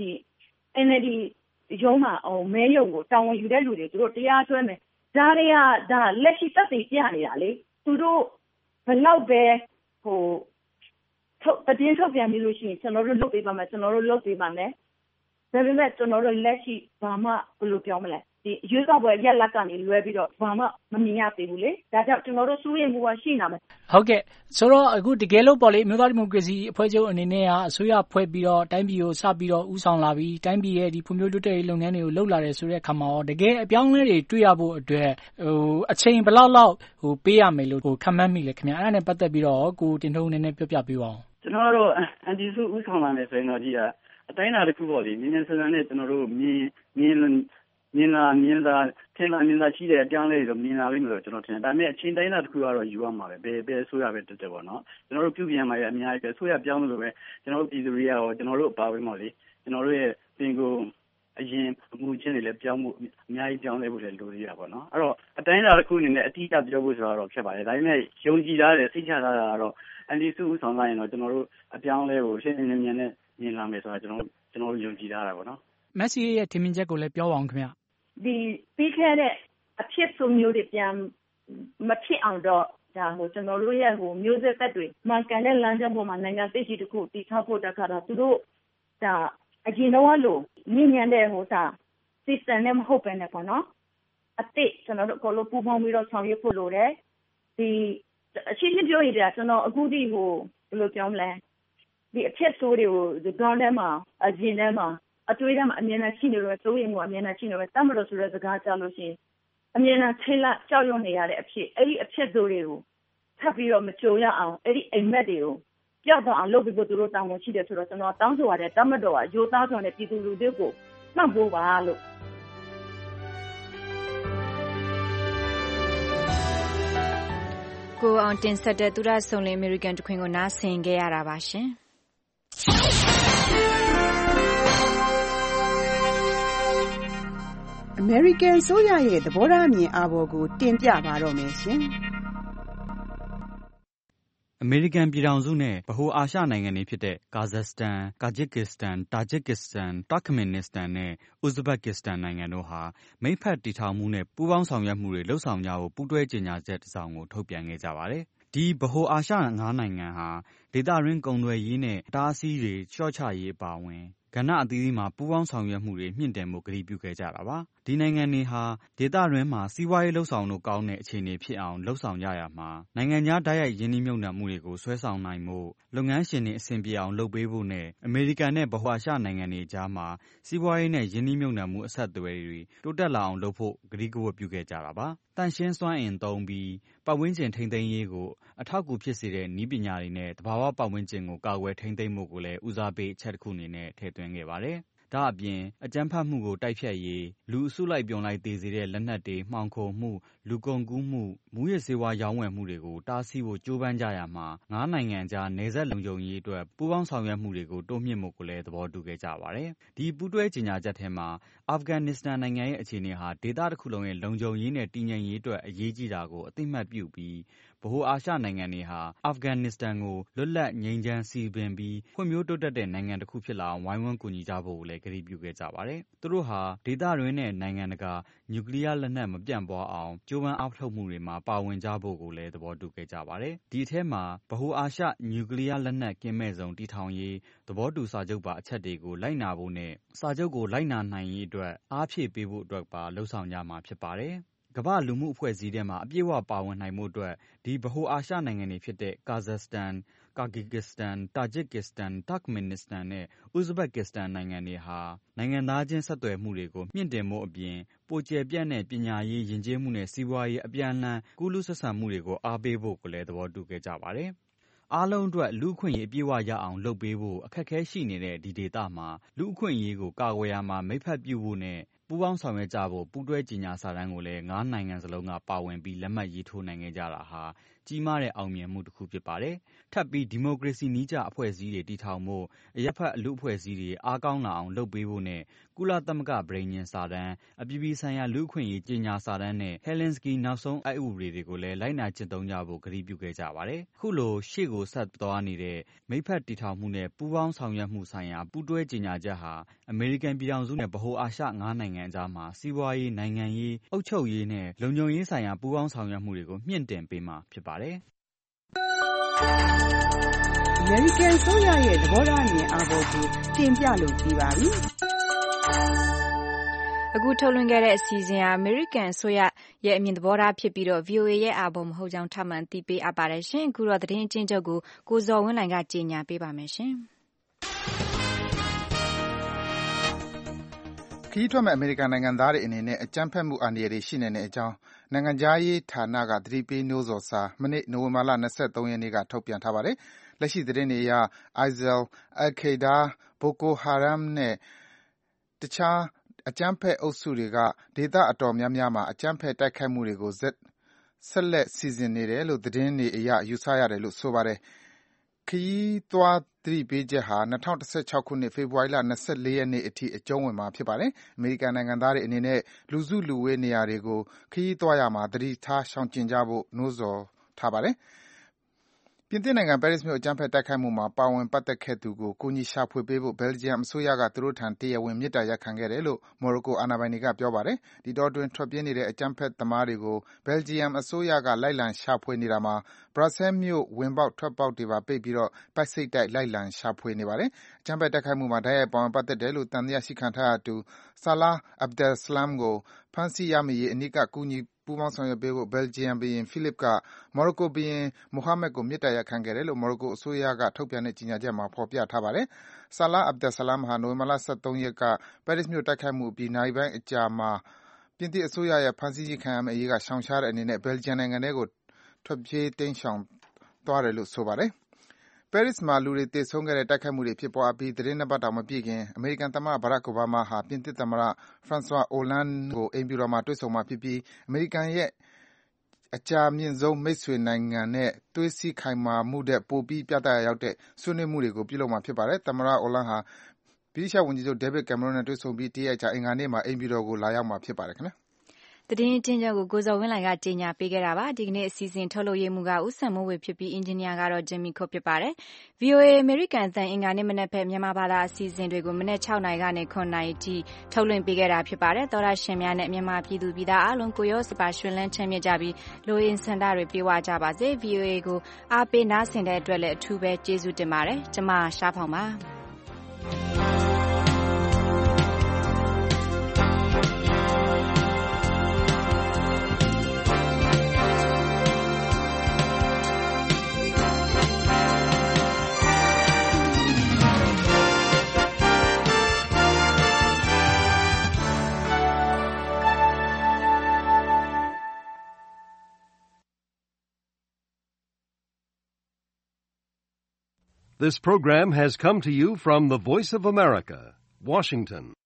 N L D ရုံးမှာဟိုမဲရုံကိုတောင်းဝန်ယူတဲ့လူတွေသူတို့တရားစွဲမယ်ဒါတွေကဒါလက်ရှိသက်သေပြနေတာလေသူတို့ဘယ်လောက်ပဲဟိုထုတ်သတင်းထုတ်ပြန်ပြီးလို့ရှိရင်ကျွန်တော်တို့လုပ်ပေးပါမယ်ကျွန်တော်တို့လုပ်ပေးပါမယ်ဒါပေမဲ့ကျွန်တော်တို့လက်ရှိဘာမှဘယ်လိုပြောမလဲဒီရွေးကောက်ပွဲရက်လက်ကနေလွဲပြီးတော့ဘာမှမမြင်ရသေးဘူးလေဒါကြောင့်ကျွန်တော်တို့စိုးရိမ်မှုကရှိနေမှာဟုတ်ကဲ့ဆိုတော့အခုတကယ်လို့ပေါ့လေမြို့သားဒီမိုကရေစီအဖွဲ့ချုပ်အနေနဲ့ကအစိုးရဖွဲ့ပြီးတော့တိုင်းပြည်ကိုစပြီးတော့ဦးဆောင်လာပြီးတိုင်းပြည်ရဲ့ဒီဖွံ့ဖြိုးတိုးတက်ရေးလုပ်ငန်းတွေကိုလှုပ်လာတယ်ဆိုတဲ့အခါမှာတကယ်အပြောင်းအလဲတွေတွေ့ရဖို့အတွက်ဟိုအချိန်ဘယ်လောက်လောက်ဟိုပေးရမယ်လို့ဟိုခံမှန်းမိလဲခင်ဗျာအဲ့ဒါနဲ့ပတ်သက်ပြီးတော့ကိုတင်ထုံးနည်းနည်းပြောပြပေးပါဦးကျွန်တော်တို့အန်တီစုဦးဆောင်လာမယ်ဆိုရင်တော့ဒီကအတိုင်းအတာတစ်ခုပေါ့လေမြင်းမြန်းစစနဲ့ကျွန်တော်တို့မြင်းမြင်းမြင်းလာမြင်းသာထင်လာမြင်းသာရှိတဲ့အကြောင်းလေးတွေမြင်လာလိမ့်မယ်လို့ကျွန်တော်ထင်တယ်ဒါပေမဲ့အချင်းတိုင်းတာတစ်ခုကတော့ယူရမှာပဲဘယ်ဘယ်ဆိုရပဲတက်တယ်ပေါ့နော်ကျွန်တော်တို့ပြုပြင်မှာရအများကြီးပဲဆိုရပြောင်းလို့ပဲကျွန်တော်တို့ပြည်သူတွေရောကျွန်တော်တို့ပါဝင်ပါလေကျွန်တော်တို့ရဲ့ပင်ကိုအရင်အမှုချင်းတွေလည်းပြောင်းမှုအများကြီးပြောင်းလဲဖို့လည်းလိုသေးတာပေါ့နော်အဲ့တော့အတိုင်းအတာတစ်ခုအနေနဲ့အတိအကျပြောဖို့ဆိုတော့ဖြစ်ပါတယ်ဒါပေမဲ့ယုံကြည်ထားတယ်စိတ်ချထားတာကတော့အန်ဒီစုဦးဆောင်လာရင်တော့ကျွန်တော်တို့အပြောင်းလဲကိုရှင်းရှင်းလင်းလင်းနဲ့မြင်လာမယ်ဆိုတာကျွန်တော်ကျွန်တော်တို့ယုံကြည်ထားတာပေါ့နော်မက်ဆီရဲ့ထင်မြင်ချက်ကိုလည်းပြောပါအောင်ခင်ဗျဒီပြီးခဲ့တဲ့အဖြစ်ဆိုမျိုးတွေပြန်မဖြစ်အောင်တော့ဒါဟိုကျွန်တော်တို့ရဲ့ဟိုမျိုးဆက်သက်တွေမှန်ကန်တဲ့လမ်းကြောင်းပေါ်မှာနိုင်ငံသိရှိတစ်ခုတည်ဆောက်ဖို့တက်ခါတော့သူတို့ဒါအရင်တော့လို့မြင့်မြတ်တဲ့ဟိုစာ system နဲ့မဟုတ်ပဲနဲ့ပေါ့နော်အတိတ်ကျွန်တော်တို့အကုန်လုံးပူးပေါင်းပြီးတော့ဆောင်ရွက်ဖို့လိုတယ်ဒီအရှင်းရှင်းပြောရရင်ကျွန်တော်အခုဒီဟိုဘယ်လိုပြောမလဲဒီအဖြစ်ဆိုးတွေကိုဒီ ground ထဲမှာအရင်ထဲမှာအတွေ့အကြုံအမြင်နဲ့ရှိနေလို့စိုးရိမ်မှုအမြင်နဲ့ရှိနေလို့တတ်မလို့ဆိုတဲ့စကားကြားလို့ရှိရင်အမြင်နဲ့ထိတ်လန့်ကြောက်ရွံ့နေရတဲ့အဖြစ်အဲ့ဒီအဖြစ်ဆိုးတွေကိုထပ်ပြီးတော့မကြုံရအောင်အဲ့ဒီအိမ်မက်တွေကိုပျောက်တော့အောင်လုပ်ပြီးဖို့သူတို့တောင်းဝန်ရှိတယ်ဆိုတော့ကျွန်တော်တောင်းဆိုရတဲ့တတ်မတော်ကရိုးသားစွာနဲ့ပြည်သူလူထုကိုနှောက်ပိုးပါလို့ကိုအောင်တင်ဆက်တဲ့သူရဆုံလင်အမေရိကန်တခွင်ကိုနားဆင်ခဲ့ရတာပါရှင်အမေရိကန်ဆိုရရဲ့သဘောထားအမြင်အာဘော်ကိုတင်ပြပါတော့မယ်ရှင်။အမေရိကန်ပြည်ထောင်စုနဲ့ဗဟိုအာရှနိုင်ငံတွေဖြစ်တဲ့ကာဇက်စတန်၊ကာဂျစ်ကစ္စတန်၊တာဂျစ်ကစ္စတန်၊တာခမင်နစ္စတန်နဲ့ဥဇဘက်ကစ္စတန်နိုင်ငံတို့ဟာမိတ်ဖက်တည်ထောင်မှုနဲ့ပူးပေါင်းဆောင်ရွက်မှုတွေလှုပ်ဆောင်ကြဖို့ပူးတွဲကြေညာချက်တစ်စောင်ကိုထုတ်ပြန်ခဲ့ကြပါတယ်။ဒီဗဟိုအာရှငါးနိုင်ငံဟာဒေသတွင်းကုန်သွယ်ရေးနဲ့အတားအဆီးတွေလျှော့ချရေးအပါအဝင်ကဏ္ဍအသီးသီးမှာပူးပေါင်းဆောင်ရွက်မှုတွေမြင့်တင်ဖို့ကတိပြုခဲ့ကြတာပါ။ဒီနိုင်ငံတွေဟာဒေသတွင်းမှာစီးပွားရေးလှုပ်ဆောင်လို့ကောင်းတဲ့အခြေအနေဖြစ်အောင်လှုပ်ဆောင်ကြရမှာနိုင်ငံခြားတိုက်ရိုက်ရင်းနှီးမြှုပ်နှံမှုတွေကိုဆွဲဆောင်နိုင်ဖို့လုပ်ငန်းရှင်တွေအဆင်ပြေအောင်လုပ်ပေးဖို့နဲ့အမေရိကန်နဲ့ဗဟိုအာရှနိုင်ငံတွေကြားမှာစီးပွားရေးနဲ့ရင်းနှီးမြှုပ်နှံမှုအဆက်အသွယ်တွေတိုးတက်လာအောင်လုပ်ဖို့ကတိကဝတ်ပြုခဲ့ကြတာပါ။တန့်ရှင်းစွမ်းအင်သုံးပြီးပတ်ဝန်းကျင်ထိန်းသိမ်းရေးကိုအထောက်အကူဖြစ်စေတဲ့နည်းပညာတွေနဲ့သဘာဝပတ်ဝန်းကျင်ကိုကာကွယ်ထိန်းသိမ်းဖို့ကိုလည်းဦးစားပေးအချက်တစ်ခုအနေနဲ့ထည့်သွင်းခဲ့ပါတယ်။ဒါအပြင်အကြမ်းဖက်မှုကိုတိုက်ဖျက်ရေးလူအစုလိုက်ပြုံလိုက်သေစေတဲ့လက်နက်တွေမှောင်ခိုမှုလူကုန်ကူးမှုမူးယစ်ဆေးဝါးရောင်းဝယ်မှုတွေကိုတားဆီးဖို့ကြိုးပမ်းကြရမှာငါးနိုင်ငံကြားနယ်စပ်လုံခြုံရေးအတွက်ပူးပေါင်းဆောင်ရွက်မှုတွေကိုတိုးမြှင့်ဖို့ကိုလည်းသဘောတူခဲ့ကြပါတယ်။ဒီပူးတွဲကြေညာချက်ထဲမှာအာဖဂန်နစ္စတန်နိုင်ငံရဲ့အခြေအနေဟာဒေသတစ်ခုလုံးရဲ့လုံခြုံရေးနဲ့တည်ငြိမ်ရေးအတွက်အရေးကြီးတာကိုအသိအမှတ်ပြုပြီးဗဟိုအာရှနိုင်ငံတွေဟာအာဖဂန်နစ္စတန်ကိုလွတ်လပ်ငြိမ်းချမ်းစီပင်ပြီးဖွံ့ဖြိုးတိုးတက်တဲ့နိုင်ငံတစ်ခုဖြစ်လာအောင်ဝိုင်းဝန်းကူညီကြဖို့ကိုလည်းကတိပြုခဲ့ကြပါတယ်။သူတို့ဟာဒေသတွင်းနဲ့နိုင်ငံတကာနျူကလ িয়ার လက်နက်မပြန့်ပွားအောင်ကြိုးပမ်းအားထုတ်မှုတွေမှာပါဝင်ကြဖို့ကိုလည်းသဘောတူခဲ့ကြပါတယ်။ဒီအထဲမှာဗဟိုအာရှနျူကလ িয়ার လက်နက်ကင်းမဲ့ဇုံတည်ထောင်ရေးသဘောတူစာချုပ်ပါအချက်တွေကိုလိုက်နာဖို့နဲ့စာချုပ်ကိုလိုက်နာနိုင်ရေးအတွက်အားဖြည့်ပေးဖို့အတွက်ပါလှုံ့ဆော်ကြမှာဖြစ်ပါတယ်။ကမ္ဘာလူမှုအဖွဲ့အစည်းထဲမှာအပြည့်အဝပါဝင်နိုင်မှုအတွက်ဒီဗဟိုအာရှနိုင်ငံတွေဖြစ်တဲ့ကာဇက်စတန်ကာဂီကစ္စတန်တာဂျစ်ကစ္စတန်တာခ်မင်နစ္စတန်နဲ့ဥဇဘက်ကစ္စတန်နိုင်ငံတွေဟာနိုင်ငံသားချင်းဆက်သွယ်မှုတွေကိုမြင့်တင်ဖို့အပြင်ပိုကျယ်ပြန့်တဲ့ပညာရေးယဉ်ကျေးမှုနဲ့စီးပွားရေးအပြန်အလှန်ကူးလူးဆက်ဆံမှုတွေကိုအားပေးဖို့ကိုလည်းသဘောတူခဲ့ကြပါတယ်။အားလုံးအတွက်လူ့အခွင့်အရေးအပြည့်အဝရအောင်လုပ်ပေးဖို့အခက်အခဲရှိနေတဲ့ဒီဒေသမှာလူ့အခွင့်အရေးကိုကာကွယ်ရမှာမိတ်ဖက်ပြုဖို့နဲ့ပူးပေါင်းဆောင်ရွက်ကြဖို့ပူးတွဲကြေညာစာတမ်းကိုလည်းငါးနိုင်ငံစလုံးကပါဝင်ပြီးလက်မှတ်ရေးထိုးနိုင်ခဲ့ကြတာဟာကြီးမားတဲ့အောင်မြင်မှုတစ်ခုဖြစ်ပါတယ်။ထပ်ပြီးဒီမိုကရေစီနည်းကျအဖွဲ့အစည်းတွေတည်ထောင်ဖို့အရပ်ဖက်လူ့အဖွဲ့အစည်းတွေအားကောင်းလာအောင်လုပ်ပေးဖို့နဲ့ကုလသမဂ္ဂပဋိညာဉ်စာတမ်းအပြည်ပြည်ဆိုင်ရာလူ့အခွင့်အရေးကြေညာစာတမ်းနဲ့ဟယ်လင်စကီနောက်ဆုံးအက်ဥပဒေတွေကိုလည်းလိုက်နာကျင့်သုံးကြဖို့ကတိပြုခဲ့ကြပါတယ်။ခုလိုရှေ့ကိုဆက်သွားနေတဲ့မိတ်ဖက်တည်ထောင်မှုနဲ့ပူးပေါင်းဆောင်ရွက်မှုဆိုင်ရာပူးတွဲကြေညာချက်ဟာအမေရိကန်ပြည်ထောင်စုနဲ့ဗဟိုအာရှငါးနိုင်ငံကြားမှာစီးပွားရေးနိုင်ငံရေးအုပ်ချုပ်ရေးနဲ့လုံခြုံရေးဆိုင်ရာပူးပေါင်းဆောင်ရွက်မှုတွေကိုမြင့်တင်ပေးမှာဖြစ်ပါတယ်။အမေရိကန်ဆိုရရဲ့သဘောထားအမြင်အာဘော်ကိုတင်ပြလို့ပြီးပါပြီ။အခုထုတ်လွှင့်ခဲ့တဲ့အစီအစဉ်ဟာအမေရိကန်အစိုးရရဲ့အမြင်သဘောထားဖြစ်ပြီးတော့ ဗွီအိုအေ ရဲ့အာဘော်မဟုတ်ကြောင်းထပ်မံသိပေးအပ်ပါတယ်ရှင်။အခုတော့သတင်းအကျဉ်းချုပ်ကိုကိုဇော်ဝင်းလှိုင်ကကြေညာပေးပါမယ်ရှင်။ခရီးထွက်မဲ့အမေရိကန်နိုင်ငံသားတွေအနေနဲ့အကြမ်းဖက်မှုအန္တရာယ်တွေရှိနိုင်တဲ့အကြောင်းနိုင်ငံခြားရေးဌာနကသတိပေးနှိုးဆော်စာမနေ့နိုဝင်ဘာလ၂၃ရက်နေ့ကထုတ်ပြန်ထားပါတယ်။လက်ရှိသတင်းတွေအရ အိုင်ဆယ်လ်, အယ်လ်ခေဒါး, ဘိုကိုဟာရမ်နဲ့တခြားအကြမ်းဖက်အုပ်စုတွေကဒေသအတော်များများမှာအကြမ်းဖက်တိုက်ခိုက်မှုတွေကိုဆက်လက်စီစဉ်နေတယ်လို့သတင်းတွေအရယူဆရတယ်လို့ဆိုပါတယ်။ခရီးသွားသတိပေးချက်ဟာ၂၀၁၆ခုနှစ်ဖေဖော်ဝါရီလ၂၄ရက်နေ့အထိအကျုံးဝင်မှာဖြစ်ပါတယ်။အမေရိကန်နိုင်ငံသားတွေအနေနဲ့လူစုလူဝေးနေရာတွေကိုခရီးသွားရာမှာသတိထားရှောင်ကျဉ်ကြဖို့နှိုးဆော်ထားပါတယ်။ပြင်သစ်နိုင်ငံပဲရစ်မြို့အကြမ်းဖက်တိုက်ခိုက်မှုမှာပါဝင်ပတ်သက်ခဲ့သူကိုကူညီရှာဖွေပေးဖို့ဘယ်လ်ဂျီယံအစိုးရကသူတို့ထံတရားဝင်မေတ္တာရပ်ခံခဲ့တယ်လို့မော်ရိုကိုအာဏာပိုင်တွေကပြောပါတယ်။ဒီတောအတွင်းထွက်ပြေးနေတဲ့အကြမ်းဖက်သမားတွေကိုဘယ်လ်ဂျီယံအစိုးရကလိုက်လံရှာဖွေနေတာမှာဘရပ်ဆဲလ်မြို့ဝင်ပေါက်ထွက်ပေါက်တွေပါပိတ်ပြီးပိုက်စိပ်တိုက်လိုက်လံရှာဖွေနေပါတယ်။အကြမ်းဖက်တိုက်ခိုက်မှုမှာတိုက်ရိုက်ပါဝင်ပတ်သက်တယ်လို့သံသယရှိခံထားရသူဆာလာဟ်အက်ဘ်ဒယ်ဆလမ်ကိုဖမ်းဆီးရမိရေးအနီးကပ်ကူညီပူးပေါင်းဆောင်ရွက်ပေးဖို့ဘယ်လ်ဂျီယံဘုရင်ဖိလစ်ကမော်ရိုကိုဘုရင်မိုဟာမက်ကိုမေတ္တာရပ်ခံခဲ့တယ်လို့မော်ရိုကိုအစိုးရကထုတ်ပြန်တဲ့ကြေညာချက်မှာဖော်ပြထားပါတယ်။ဆာလာဟ်အက်ဘ်ဒယ်ဆလမ်ဟာနိုဝင်ဘာလ၁၃ရက်ကပဲရစ်မြို့တိုက်ခိုက်မှုအပြီးနာရီပိုင်းအကြာမှာပြင်သစ်အစိုးရရဲ့ဖမ်းဆီးခြင်းခံရမယ့်အရေးကရှောင်ရှားတဲ့အနေနဲ့ဘယ်လ်ဂျီယံနိုင်ငံထဲကိုထွက်ပြေးတိမ်းရှောင်သွားတယ်လို့ဆိုပါတယ်။ပဲရစ်မှာလူတွေသေဆုံးခဲ့တဲ့တိုက်ခိုက်မှုတွေဖြစ်ပွားအပြီးသီတင်းနှစ်ပတ်တောင်မပြည့်ခင်အမေရိကန်သမ္မတဘရက်ခ်အိုဘားမားဟာပြင်သစ်သမ္မတဖရန်ဆွာအိုလန်းဒ်ကိုအိမ်ဖြူတော်မှာတွေ့ဆုံမှာဖြစ်ပြီးအမေရိကန်ရဲ့အကြာမြင့်ဆုံးမိတ်ဆွေနိုင်ငံနဲ့သွေးစည်းခိုင်မာမှုထက်ပိုပြီးပြသရာရောက်တဲ့ဆွေးနွေးမှုတွေကိုပြုလုပ်မှာဖြစ်ပါတယ်။သမ္မတအိုလန်းဒ်ဟာဗြိတိသျှဝန်ကြီးချုပ်ဒေးဗစ်ကင်မရွန်းနဲ့တွေ့ဆုံပြီးတရက်အကြာအင်္ဂါနေ့မှာအိမ်ဖြူတော်ကိုလာရောက်မှာဖြစ်ပါတယ်ခင်ဗျာ။သတင်းအကျဉ်းချုပ်ကိုကိုဇော်ဝင်းလှိုင်ကကြေညာပေးခဲ့တာပါဒီကနေ့အစီအစဉ်ထုတ်လုပ်ရေးမှုကဦးစံမိုးဝေဖြစ်ပြီးအင်ဂျင်နီယာကတော့ဂျင်မီခုတ်ဖြစ်ပါတယ် ဗီအိုအေ အမေရိကန်အသံအင်္ဂါနေ့မနက်ဖက်မြန်မာဘာသာအစီအစဉ်တွေကိုမနက်၆နာရီကနေ၇နာရီထိထုတ်လွှင့်ပေးခဲ့တာဖြစ်ပါတယ်သောရရှင်များနဲ့မြန်မာပြည်သူပြည်သားအားလုံးကိုရောစပါရွှင်လန်းချမ်းမြေ့ကြပြီးလိုအင်စန္ဒတွေပြေဝကြပါစေ ဗီအိုအေ ကိုအားပေးနားဆင်တဲ့အတွက်လည်းအထူးပဲကျေးဇူးတင်ပါတယ်ကျမရှားဖောင်ပါ This program has come to you from the Voice of America, Washington.